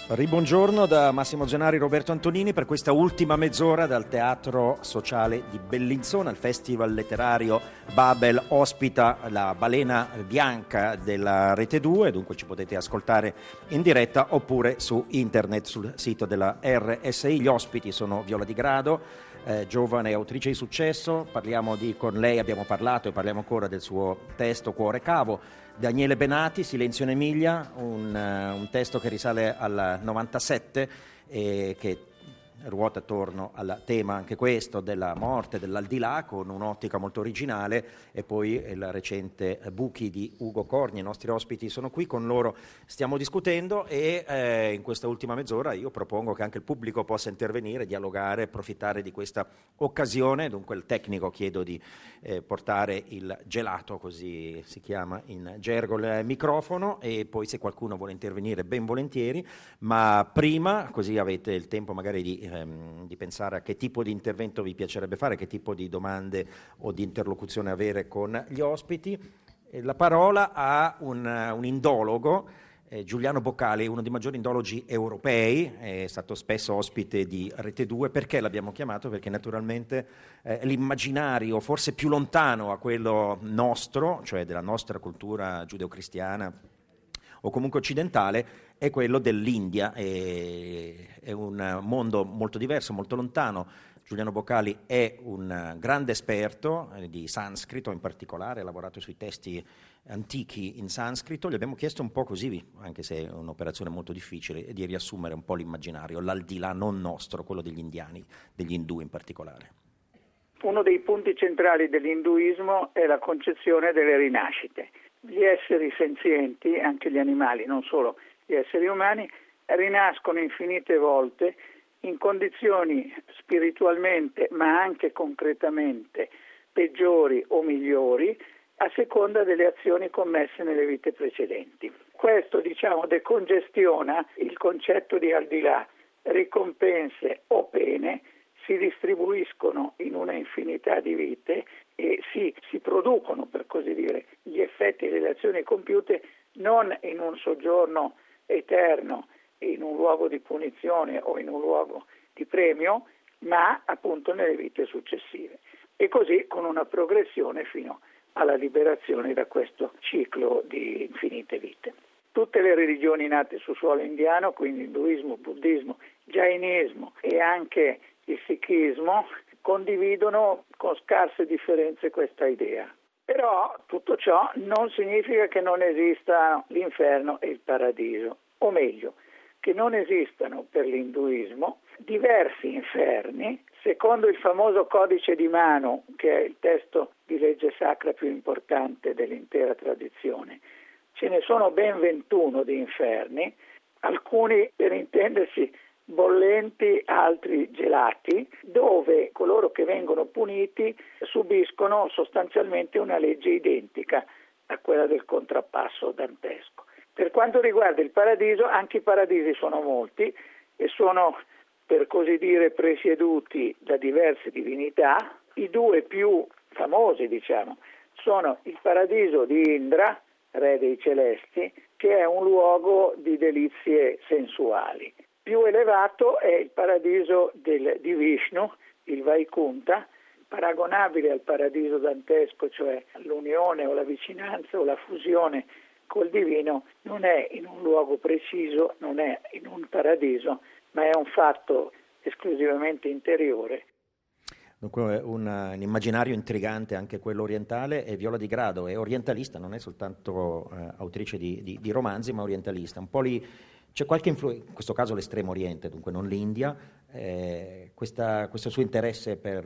S3: Ribuongiorno da Massimo Gennari e Roberto Antonini per questa ultima mezz'ora dal Teatro Sociale di Bellinzona. Il Festival Letterario Babel ospita la balena bianca della Rete 2, dunque ci potete ascoltare in diretta oppure su internet sul sito della RSI. Gli ospiti sono Viola Di Grado, giovane autrice di successo. Con lei abbiamo parlato e parliamo ancora del suo testo Cuore Cavo. Daniele Benati, Silenzio in Emilia, un testo che risale al 97 e che ruota attorno al tema anche questo della morte, dell'aldilà, con un'ottica molto originale, e poi il recente Buchi di Ugo Corni. I nostri ospiti sono qui, con loro stiamo discutendo e in questa ultima mezz'ora io propongo che anche il pubblico possa intervenire, dialogare, approfittare di questa occasione. Dunque il tecnico chiedo di portare il gelato, così si chiama in gergo il microfono, e poi se qualcuno vuole intervenire ben volentieri, ma prima, così avete il tempo magari di pensare a che tipo di intervento vi piacerebbe fare, che tipo di domande o di interlocuzione avere con gli ospiti. La parola a un indologo, Giuliano Boccali, uno dei maggiori indologi europei, è stato spesso ospite di Rete 2. Perché l'abbiamo chiamato? Perché naturalmente l'immaginario forse più lontano a quello nostro, cioè della nostra cultura giudeo-cristiana o comunque occidentale, è quello dell'India. È un mondo molto diverso, molto lontano. Giuliano Boccali è un grande esperto di sanscrito, in particolare ha lavorato sui testi antichi in sanscrito. Gli abbiamo chiesto un po' così, anche se è un'operazione molto difficile, di riassumere un po' l'immaginario, l'aldilà non nostro, quello degli indiani, degli indù in particolare.
S6: Uno dei punti centrali dell'induismo è la concezione delle rinascite. Gli esseri senzienti, anche gli animali, non solo gli esseri umani, rinascono infinite volte in condizioni spiritualmente, ma anche concretamente, peggiori o migliori, a seconda delle azioni commesse nelle vite precedenti. Questo, decongestiona il concetto di aldilà. Ricompense o pene si distribuiscono in una infinità di vite e si producono, per così dire, gli effetti delle azioni compiute non in un soggiorno eterno, in un luogo di punizione o in un luogo di premio, ma appunto nelle vite successive. E così con una progressione fino alla liberazione da questo ciclo di infinite vite. Tutte le religioni nate su suolo indiano, quindi induismo, buddismo, jainismo e anche il sikhismo, condividono con scarse differenze questa idea. Però tutto ciò non significa che non esista l'inferno e il paradiso, o meglio, che non esistano per l'induismo diversi inferni, secondo il famoso Codice di Manu, che è il testo di legge sacra più importante dell'intera tradizione. Ce ne sono ben 21 di inferni, alcuni, per intendersi, bollenti, altri gelati, dove coloro che vengono puniti subiscono sostanzialmente una legge identica a quella del contrappasso dantesco. Per quanto riguarda il paradiso, anche i paradisi sono molti e sono, per così dire, presieduti da diverse divinità. I due più famosi, sono il paradiso di Indra, re dei celesti, che è un luogo di delizie sensuali. Più elevato è il paradiso di Vishnu, il Vaikunta, paragonabile al paradiso dantesco, cioè l'unione o la vicinanza o la fusione col divino. Non è in un luogo preciso, non è in un paradiso, ma è un fatto esclusivamente interiore.
S3: Dunque un immaginario intrigante anche quello orientale, e Viola Di Grado è orientalista, non è soltanto autrice di romanzi, ma orientalista. Un po' lì c'è qualche influenza, in questo caso l'estremo oriente, dunque non l'India, questo suo interesse per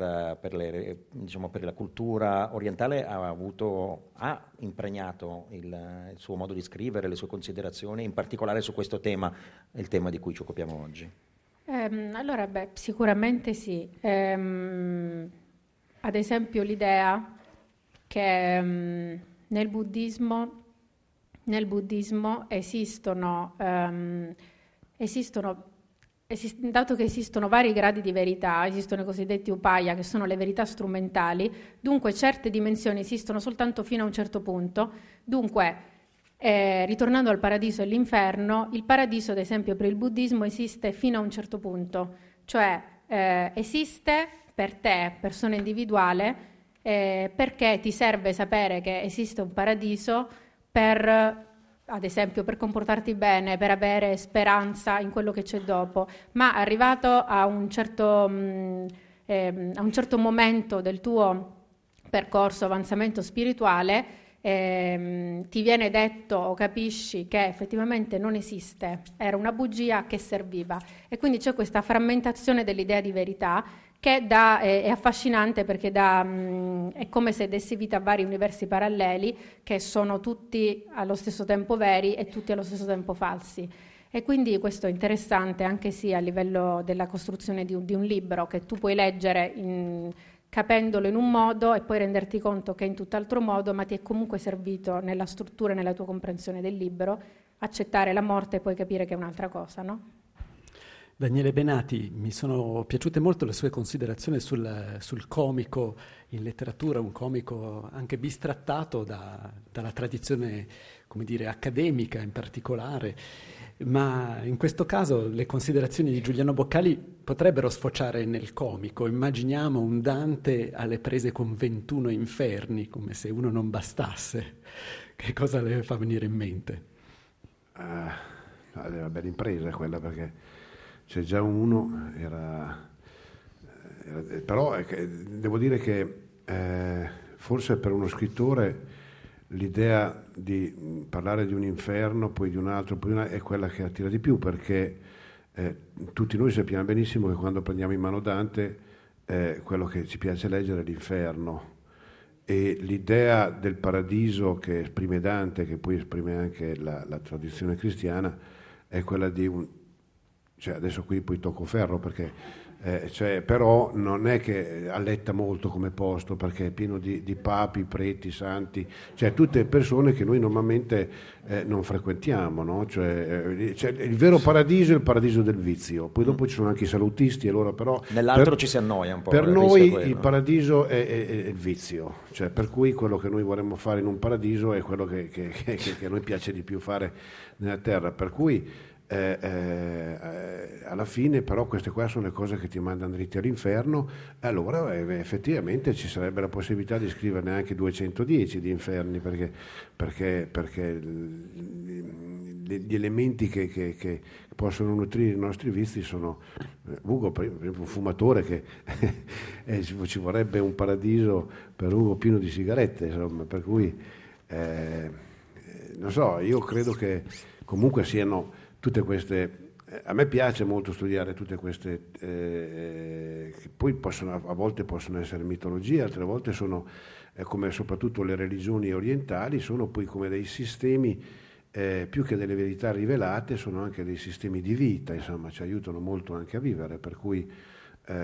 S3: la cultura orientale ha impregnato il suo modo di scrivere, le sue considerazioni, in particolare su questo tema, il tema di cui ci occupiamo oggi.
S15: Allora, sicuramente sì. Ad esempio l'idea che nel buddismo dato che esistono vari gradi di verità, esistono i cosiddetti upaya, che sono le verità strumentali, dunque certe dimensioni esistono soltanto fino a un certo punto, dunque Ritornando al paradiso e l'inferno, il paradiso, ad esempio, per il buddismo esiste fino a un certo punto, cioè esiste per te, persona individuale, perché ti serve sapere che esiste un paradiso per, ad esempio, per comportarti bene, per avere speranza in quello che c'è dopo, ma arrivato a un certo momento del tuo percorso, avanzamento spirituale, ti viene detto o capisci che effettivamente non esiste, era una bugia che serviva, e quindi c'è questa frammentazione dell'idea di verità che è affascinante, perché è come se dessi vita a vari universi paralleli che sono tutti allo stesso tempo veri e tutti allo stesso tempo falsi. E quindi questo è interessante anche sì a livello della costruzione di un libro che tu puoi leggere capendolo in un modo e poi renderti conto che è in tutt'altro modo, ma ti è comunque servito nella struttura e nella tua comprensione del libro accettare la morte e poi capire che è un'altra cosa, no?
S4: Daniele Benati, mi sono piaciute molto le sue considerazioni sul comico in letteratura, un comico anche bistrattato dalla tradizione, come dire, accademica in particolare, ma in questo caso le considerazioni di Giuliano Boccali potrebbero sfociare nel comico. Immaginiamo un Dante alle prese con 21 inferni, come se uno non bastasse. Che cosa le fa venire in mente?
S17: È una bella impresa quella, perché c'è già uno, però devo dire che forse per uno scrittore l'idea di parlare di un inferno, poi di un altro, è quella che attira di più, perché tutti noi sappiamo benissimo che quando prendiamo in mano Dante quello che ci piace leggere è l'inferno, e l'idea del paradiso che esprime Dante, che poi esprime anche la tradizione cristiana, è quella di cioè adesso qui poi tocco ferro, perché però non è che alletta molto come posto, perché è pieno di papi, preti, santi, cioè tutte persone che noi normalmente non frequentiamo, no? Cioè il vero paradiso è il paradiso del vizio, poi dopo ci sono anche i salutisti, e loro però
S3: nell'altro ci si annoia un po'.
S17: Per noi il paradiso è il vizio, cioè per cui quello che noi vorremmo fare in un paradiso è quello che a noi piace di più fare nella terra, per cui alla fine però queste qua sono le cose che ti mandano dritti all'inferno. Allora effettivamente ci sarebbe la possibilità di scriverne anche 210 di inferni, perché gli elementi che possono nutrire i nostri vizi sono Ugo, per esempio, un fumatore che ci vorrebbe un paradiso per Ugo pieno di sigarette, insomma, per cui non so, io credo che comunque siano tutte queste, a me piace molto studiare tutte queste, che poi a volte possono essere mitologie, altre volte sono, come soprattutto le religioni orientali, sono poi come dei sistemi, più che delle verità rivelate, sono anche dei sistemi di vita, insomma, ci aiutano molto anche a vivere, per cui a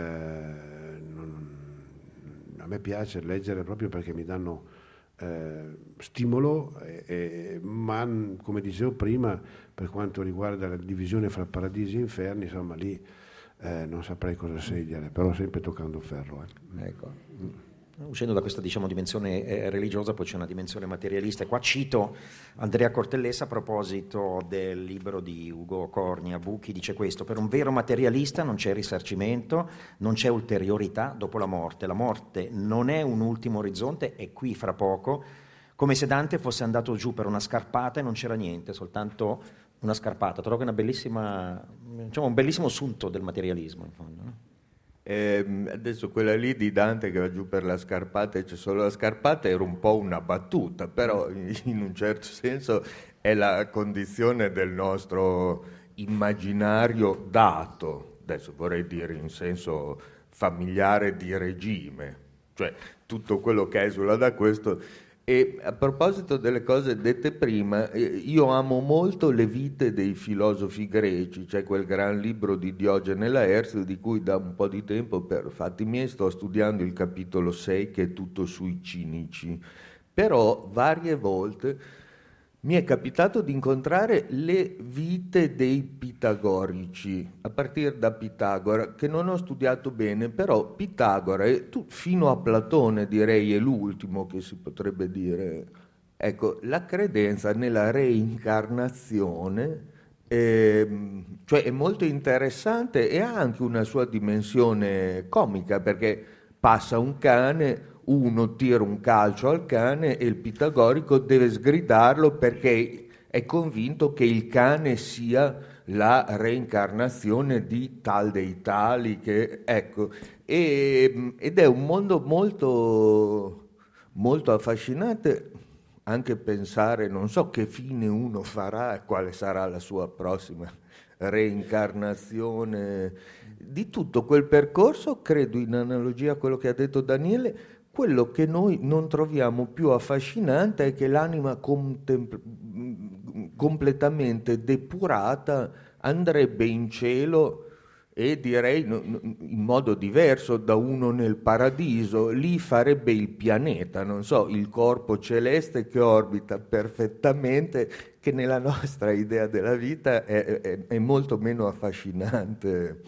S17: me piace leggere proprio perché mi danno stimolo, ma come dicevo prima, per quanto riguarda la divisione fra paradisi e inferni, insomma lì non saprei cosa scegliere, però sempre toccando ferro.
S3: Ecco. Uscendo da questa dimensione religiosa, poi c'è una dimensione materialista, e qua cito Andrea Cortellessa a proposito del libro di Ugo Cornia, Buchi, dice questo: per un vero materialista non c'è risarcimento, non c'è ulteriorità dopo la morte non è un ultimo orizzonte, è qui fra poco, come se Dante fosse andato giù per una scarpata e non c'era niente, soltanto una scarpata. Trovo che è una bellissima, diciamo, un bellissimo assunto del materialismo, in fondo, no?
S16: Adesso quella lì di Dante che va giù per la scarpata e c'è solo la scarpata era un po' una battuta, però in un certo senso è la condizione del nostro immaginario dato, adesso vorrei dire in senso familiare di regime, cioè tutto quello che esula da questo. E a proposito delle cose dette prima, io amo molto le vite dei filosofi greci, c'è quel gran libro di Diogene Laerzio di cui da un po' di tempo, per fatti miei, sto studiando il capitolo 6 che è tutto sui cinici, però varie volte mi è capitato di incontrare le vite dei pitagorici, a partire da Pitagora, che non ho studiato bene, però Pitagora, fino a Platone direi, è l'ultimo che si potrebbe dire Ecco, la credenza nella reincarnazione cioè è molto interessante e ha anche una sua dimensione comica, perché passa un cane, uno tira un calcio al cane e il pitagorico deve sgridarlo perché è convinto che il cane sia la reincarnazione di tal dei tali, che, ecco, ed è un mondo molto, molto affascinante, anche pensare, non so che fine uno farà e quale sarà la sua prossima reincarnazione di tutto quel percorso. Credo, in analogia a quello che ha detto Daniele, quello che noi non troviamo più affascinante è che l'anima completamente depurata andrebbe in cielo, e direi in modo diverso da uno nel paradiso. Lì farebbe il pianeta, non so, il corpo celeste che orbita perfettamente, che nella nostra idea della vita è molto meno affascinante.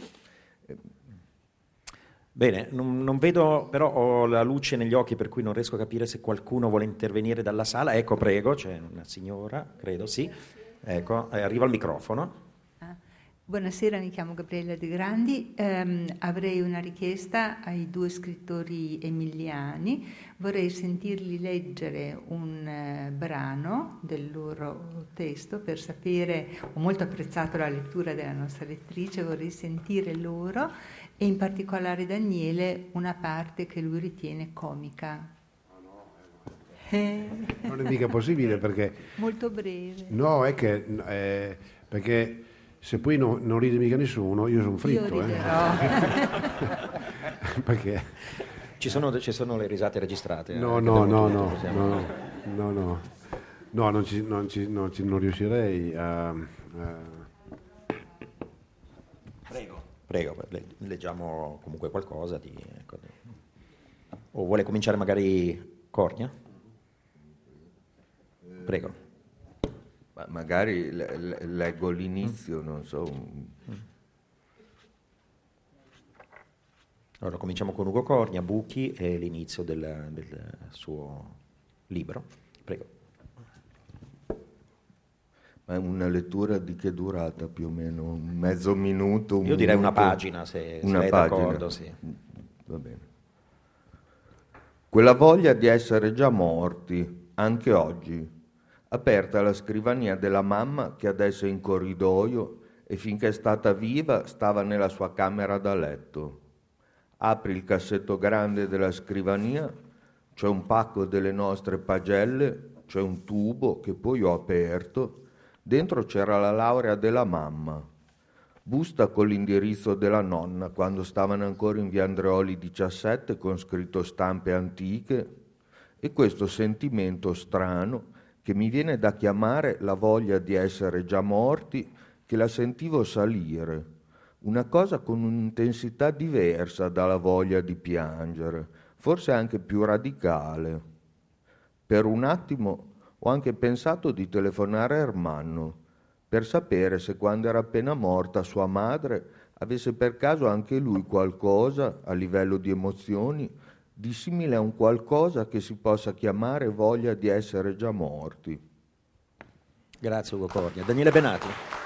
S3: Bene, non vedo, però ho la luce negli occhi, per cui non riesco a capire se qualcuno vuole intervenire dalla sala. Ecco, prego, c'è una signora, credo, sì. Ecco, arriva il microfono.
S7: Buonasera, mi chiamo Gabriella De Grandi, avrei una richiesta ai due scrittori emiliani. Vorrei sentirli leggere un brano del loro testo per sapere, ho molto apprezzato la lettura della nostra lettrice, vorrei sentire loro e in particolare Daniele una parte che lui ritiene comica.
S17: Non è mica possibile perché...
S7: Molto breve.
S17: No, è che... perché... Se poi non ride mica nessuno, io sono fritto.
S7: Io
S17: Perché?
S3: Ci sono le risate registrate?
S17: No, non riuscirei a...
S3: Prego, leggiamo comunque qualcosa o vuole cominciare magari Cornia? Prego.
S16: Magari leggo l'inizio, non so.
S3: Allora cominciamo con Ugo Cornia, Buchi, e l'inizio del suo libro. Prego.
S16: Ma è una lettura di che durata più o meno? Un mezzo minuto?
S3: Io direi una pagina, se è d'accordo. Sì.
S16: Va bene. Quella voglia di essere già morti, anche oggi. Aperta la scrivania della mamma, che adesso è in corridoio e finché è stata viva stava nella sua camera da letto. Apri il cassetto grande della scrivania, c'è un pacco delle nostre pagelle, c'è un tubo che poi ho aperto, dentro c'era la laurea della mamma. Busta con l'indirizzo della nonna quando stavano ancora in via Andreoli 17 con scritto stampe antiche, e questo sentimento strano che mi viene da chiamare la voglia di essere già morti, che la sentivo salire, una cosa con un'intensità diversa dalla voglia di piangere, forse anche più radicale. Per un attimo ho anche pensato di telefonare a Ermanno per sapere se quando era appena morta sua madre avesse per caso anche lui qualcosa a livello di emozioni di simile a un qualcosa che si possa chiamare voglia di essere già morti.
S3: Grazie Ugo Cornia. Daniele Benati.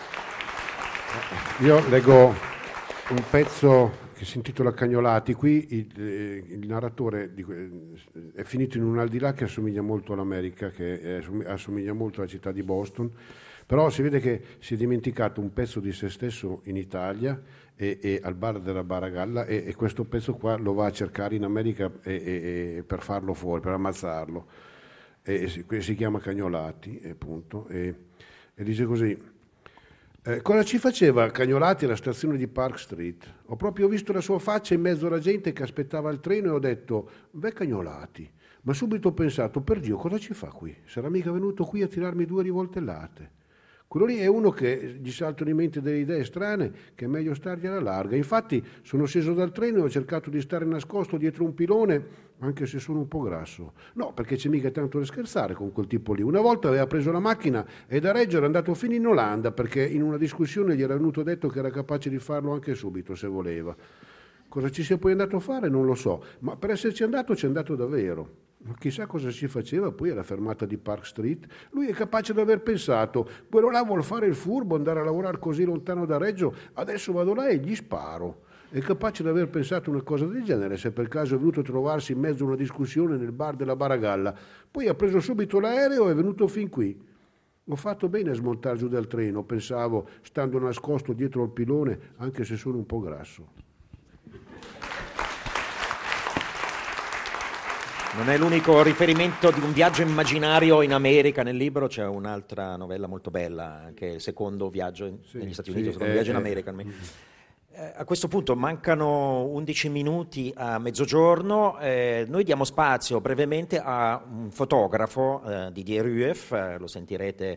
S17: Io leggo un pezzo che si intitola Cagnolati. Qui il narratore è finito in un al di là che assomiglia molto all'America, che assomiglia molto alla città di Boston, però si vede che si è dimenticato un pezzo di se stesso in Italia e al bar della Baragalla, e questo pezzo qua lo va a cercare in America per farlo fuori, per ammazzarlo, e si chiama Cagnolati, appunto, e dice così: cosa ci faceva Cagnolati alla stazione di Park Street? Ho proprio visto la sua faccia in mezzo alla gente che aspettava il treno e ho detto: beh, Cagnolati. Ma subito ho pensato: per Dio, cosa ci fa qui? Sarà mica venuto qui a tirarmi 2 rivoltellate. Quello lì è uno che gli saltano in mente delle idee strane, che è meglio stargli alla larga. Infatti sono sceso dal treno e ho cercato di stare nascosto dietro un pilone, anche se sono un po' grasso. No, perché c'è mica tanto da scherzare con quel tipo lì. Una volta aveva preso la macchina e da Reggio era andato fino in Olanda, perché in una discussione gli era venuto detto che era capace di farlo anche subito, se voleva. Cosa ci sia poi andato a fare non lo so, ma per esserci andato c'è andato davvero. Ma chissà cosa si faceva poi alla fermata di Park Street. Lui è capace di aver pensato: quello là vuol fare il furbo, andare a lavorare così lontano da Reggio, adesso vado là e gli sparo. È capace di aver pensato una cosa del genere, se per caso è venuto a trovarsi in mezzo a una discussione nel bar della Baragalla. Poi ha preso subito l'aereo e è venuto fin qui. Ho fatto bene a smontare giù dal treno, pensavo, stando nascosto dietro al pilone, anche se sono un po' grasso.
S3: Non è l'unico riferimento di un viaggio immaginario in America. Nel libro c'è un'altra novella molto bella, che è il secondo viaggio negli Stati Uniti, il secondo viaggio in America. A questo punto mancano 11 minuti a mezzogiorno. Noi diamo spazio brevemente a un fotografo, Didier Rueff, lo sentirete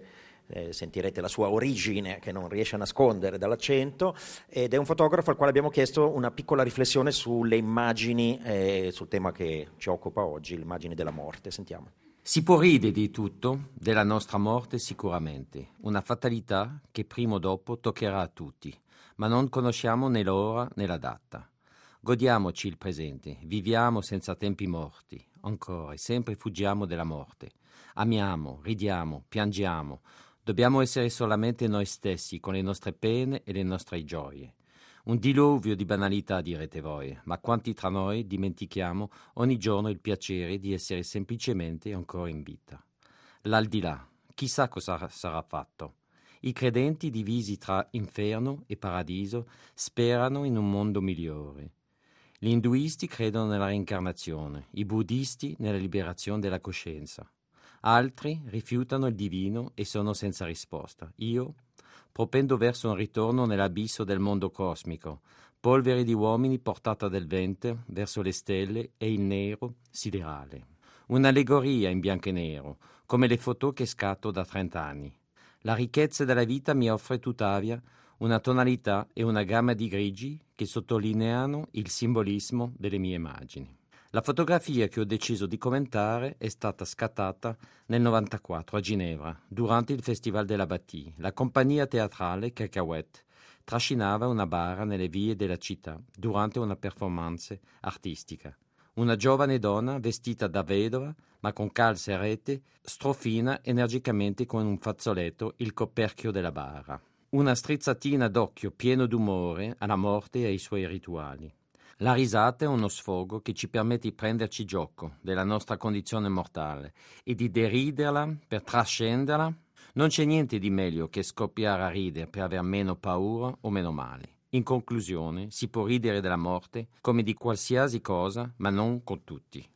S3: la sua origine che non riesce a nascondere dall'accento, ed è un fotografo al quale abbiamo chiesto una piccola riflessione sulle immagini, sul tema che ci occupa oggi, le immagini della morte. Sentiamo.
S8: Si può ridere di tutto, della nostra morte sicuramente, una fatalità che prima o dopo toccherà a tutti, ma non conosciamo né l'ora né la data. Godiamoci il presente, viviamo senza tempi morti, ancora e sempre fuggiamo dalla morte. Amiamo, ridiamo, piangiamo. Dobbiamo essere solamente noi stessi, con le nostre pene e le nostre gioie. Un diluvio di banalità, direte voi, ma quanti tra noi dimentichiamo ogni giorno il piacere di essere semplicemente ancora in vita. L'aldilà, chissà cosa sarà fatto. I credenti, divisi tra inferno e paradiso, sperano in un mondo migliore. Gli induisti credono nella reincarnazione, i buddisti nella liberazione della coscienza. Altri rifiutano il divino e sono senza risposta. Io propendo verso un ritorno nell'abisso del mondo cosmico, polvere di uomini portata del vento verso le stelle e il nero siderale. Un'allegoria in bianco e nero, come le foto che scatto da 30 anni. La ricchezza della vita mi offre tuttavia una tonalità e una gamma di grigi che sottolineano il simbolismo delle mie immagini. La fotografia che ho deciso di commentare è stata scattata nel 1994 a Ginevra, durante il Festival della Bâtie. La compagnia teatrale Cacahuète trascinava una bara nelle vie della città durante una performance artistica. Una giovane donna vestita da vedova, ma con calze a rete, strofina energicamente con un fazzoletto il coperchio della bara. Una strizzatina d'occhio pieno d'umore alla morte e ai suoi rituali. La risata è uno sfogo che ci permette di prenderci gioco della nostra condizione mortale e di deriderla per trascenderla. Non c'è niente di meglio che scoppiare a ridere per aver meno paura o meno male. In conclusione, si può ridere della morte come di qualsiasi cosa, ma non con tutti.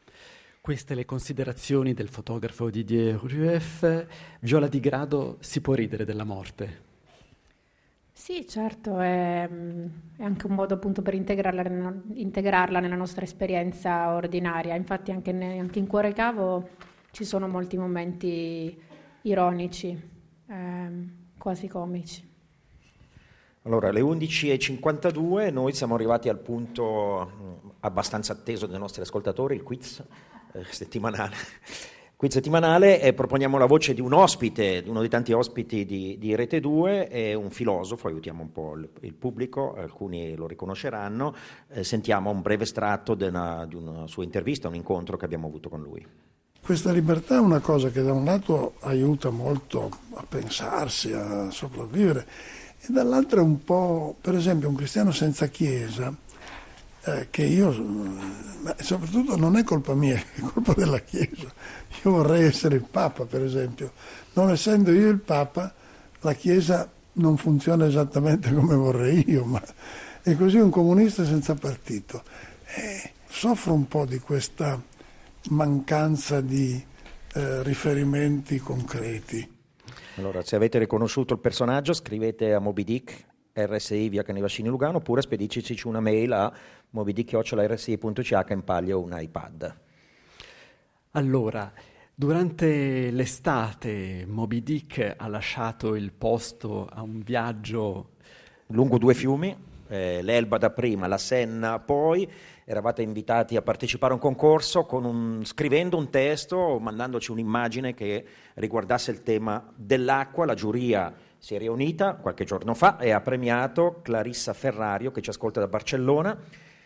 S4: Queste le considerazioni del fotografo Didier Rueff. Viola Di Grado, si può ridere della morte?
S15: Sì, certo, è anche un modo appunto per integrarla nella nostra esperienza ordinaria. Infatti anche in Cuore Cavo ci sono molti momenti ironici, quasi comici.
S3: Allora, alle 11:52 noi siamo arrivati al punto abbastanza atteso dai nostri ascoltatori, il quiz settimanale. E proponiamo la voce di un ospite, di uno dei tanti ospiti di Rete 2, è un filosofo, aiutiamo un po' il pubblico, alcuni lo riconosceranno. Sentiamo un breve estratto di una sua intervista, un incontro che abbiamo avuto con lui.
S22: Questa libertà è una cosa che da un lato aiuta molto a pensarsi, a sopravvivere, e dall'altro è un po', per esempio, un cristiano senza chiesa, che io, ma soprattutto non è colpa mia, è colpa della Chiesa. Io vorrei essere il Papa, per esempio. Non essendo io il Papa, la Chiesa non funziona esattamente come vorrei io, ma è così un comunista senza partito. Soffro un po' di questa mancanza di riferimenti concreti.
S3: Allora, se avete riconosciuto il personaggio, scrivete a Moby Dick, RSI via Canevascini Lugano, oppure spediceci una mail a mobydick@rsi.ch in palio un iPad.
S4: Allora, durante l'estate Moby Dick ha lasciato il posto a un viaggio
S3: lungo 2 fiumi, l'Elba da prima, la Senna poi. Eravate invitati a partecipare a un concorso scrivendo un testo, mandandoci un'immagine che riguardasse il tema dell'acqua. La giuria si è riunita qualche giorno fa e ha premiato Clarissa Ferrario, che ci ascolta da Barcellona,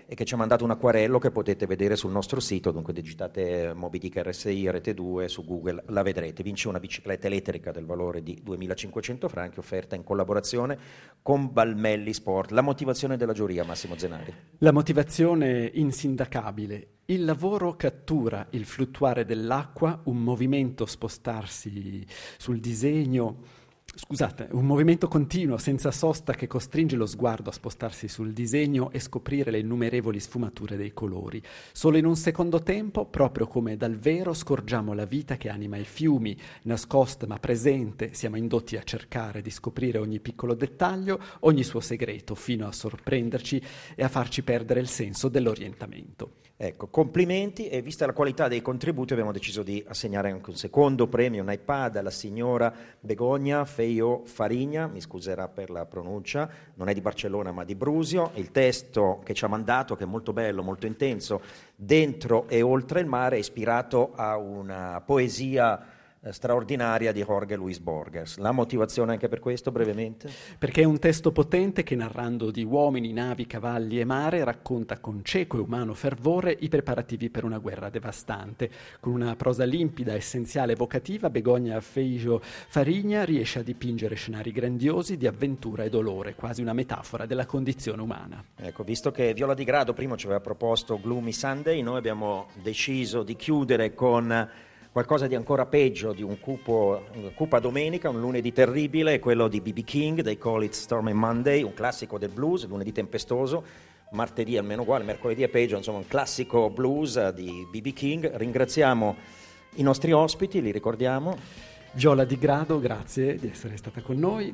S3: e che ci ha mandato un acquarello che potete vedere sul nostro sito, dunque digitate Moby Dick RSI Rete 2 su Google, la vedrete. Vince una bicicletta elettrica del valore di 2.500 franchi offerta in collaborazione con Balmelli Sport. La motivazione della giuria, Massimo Zenari?
S4: La motivazione insindacabile. Il lavoro cattura il fluttuare dell'acqua, un movimento spostarsi sul disegno. Un movimento continuo, senza sosta, che costringe lo sguardo a spostarsi sul disegno e scoprire le innumerevoli sfumature dei colori. Solo in un secondo tempo, proprio come dal vero, scorgiamo la vita che anima i fiumi, nascosta ma presente, siamo indotti a cercare di scoprire ogni piccolo dettaglio, ogni suo segreto, fino a sorprenderci e a farci perdere il senso dell'orientamento.
S3: Ecco, complimenti, e vista la qualità dei contributi abbiamo deciso di assegnare anche un secondo premio, un iPad, alla signora Begonia Feio Farigna, mi scuserà per la pronuncia, non è di Barcellona ma di Brusio. Il testo che ci ha mandato, che è molto bello, molto intenso, Dentro e oltre il mare, è ispirato a una poesia straordinaria di Jorge Luis Borges. La motivazione anche per questo, brevemente?
S4: Perché è un testo potente che, narrando di uomini, navi, cavalli e mare, racconta con cieco e umano fervore i preparativi per una guerra devastante. Con una prosa limpida, essenziale, evocativa, Begonia Feio Farigna riesce a dipingere scenari grandiosi di avventura e dolore, quasi una metafora della condizione umana.
S3: Ecco, visto che Viola Di Grado prima ci aveva proposto Gloomy Sunday, noi abbiamo deciso di chiudere con qualcosa di ancora peggio, di cupa domenica, un lunedì terribile, quello di B.B. King, They Call It Stormy Monday, un classico del blues, lunedì tempestoso, martedì almeno uguale, mercoledì è peggio, insomma un classico blues di B.B. King. Ringraziamo i nostri ospiti, li ricordiamo.
S4: Viola Di Grado, grazie di essere stata con noi.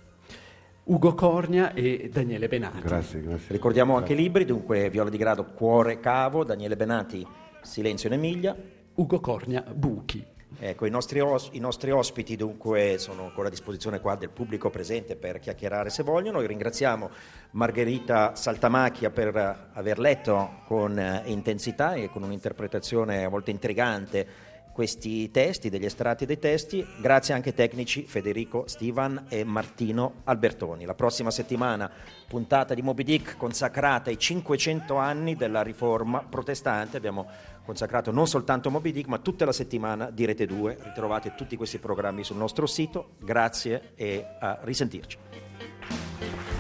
S4: Ugo Cornia e Daniele Benati.
S17: Grazie.
S3: Ricordiamo anche i libri, dunque Viola Di Grado, Cuore Cavo, Daniele Benati, Silenzio in Emilia.
S4: Ugo Cornia, Buchi.
S3: Ecco, i nostri ospiti dunque sono ancora a disposizione qua del pubblico presente per chiacchierare se vogliono. Noi ringraziamo Margherita Saltamacchia per aver letto con intensità e con un'interpretazione a volte intrigante questi testi, degli estratti dei testi. Grazie anche ai tecnici Federico Stivan e Martino Albertoni. La prossima settimana puntata di Moby Dick consacrata ai 500 anni della riforma protestante. Abbiamo consacrato non soltanto Moby Dick ma tutta la settimana di Rete 2. Ritrovate tutti questi programmi sul nostro sito. Grazie e a risentirci.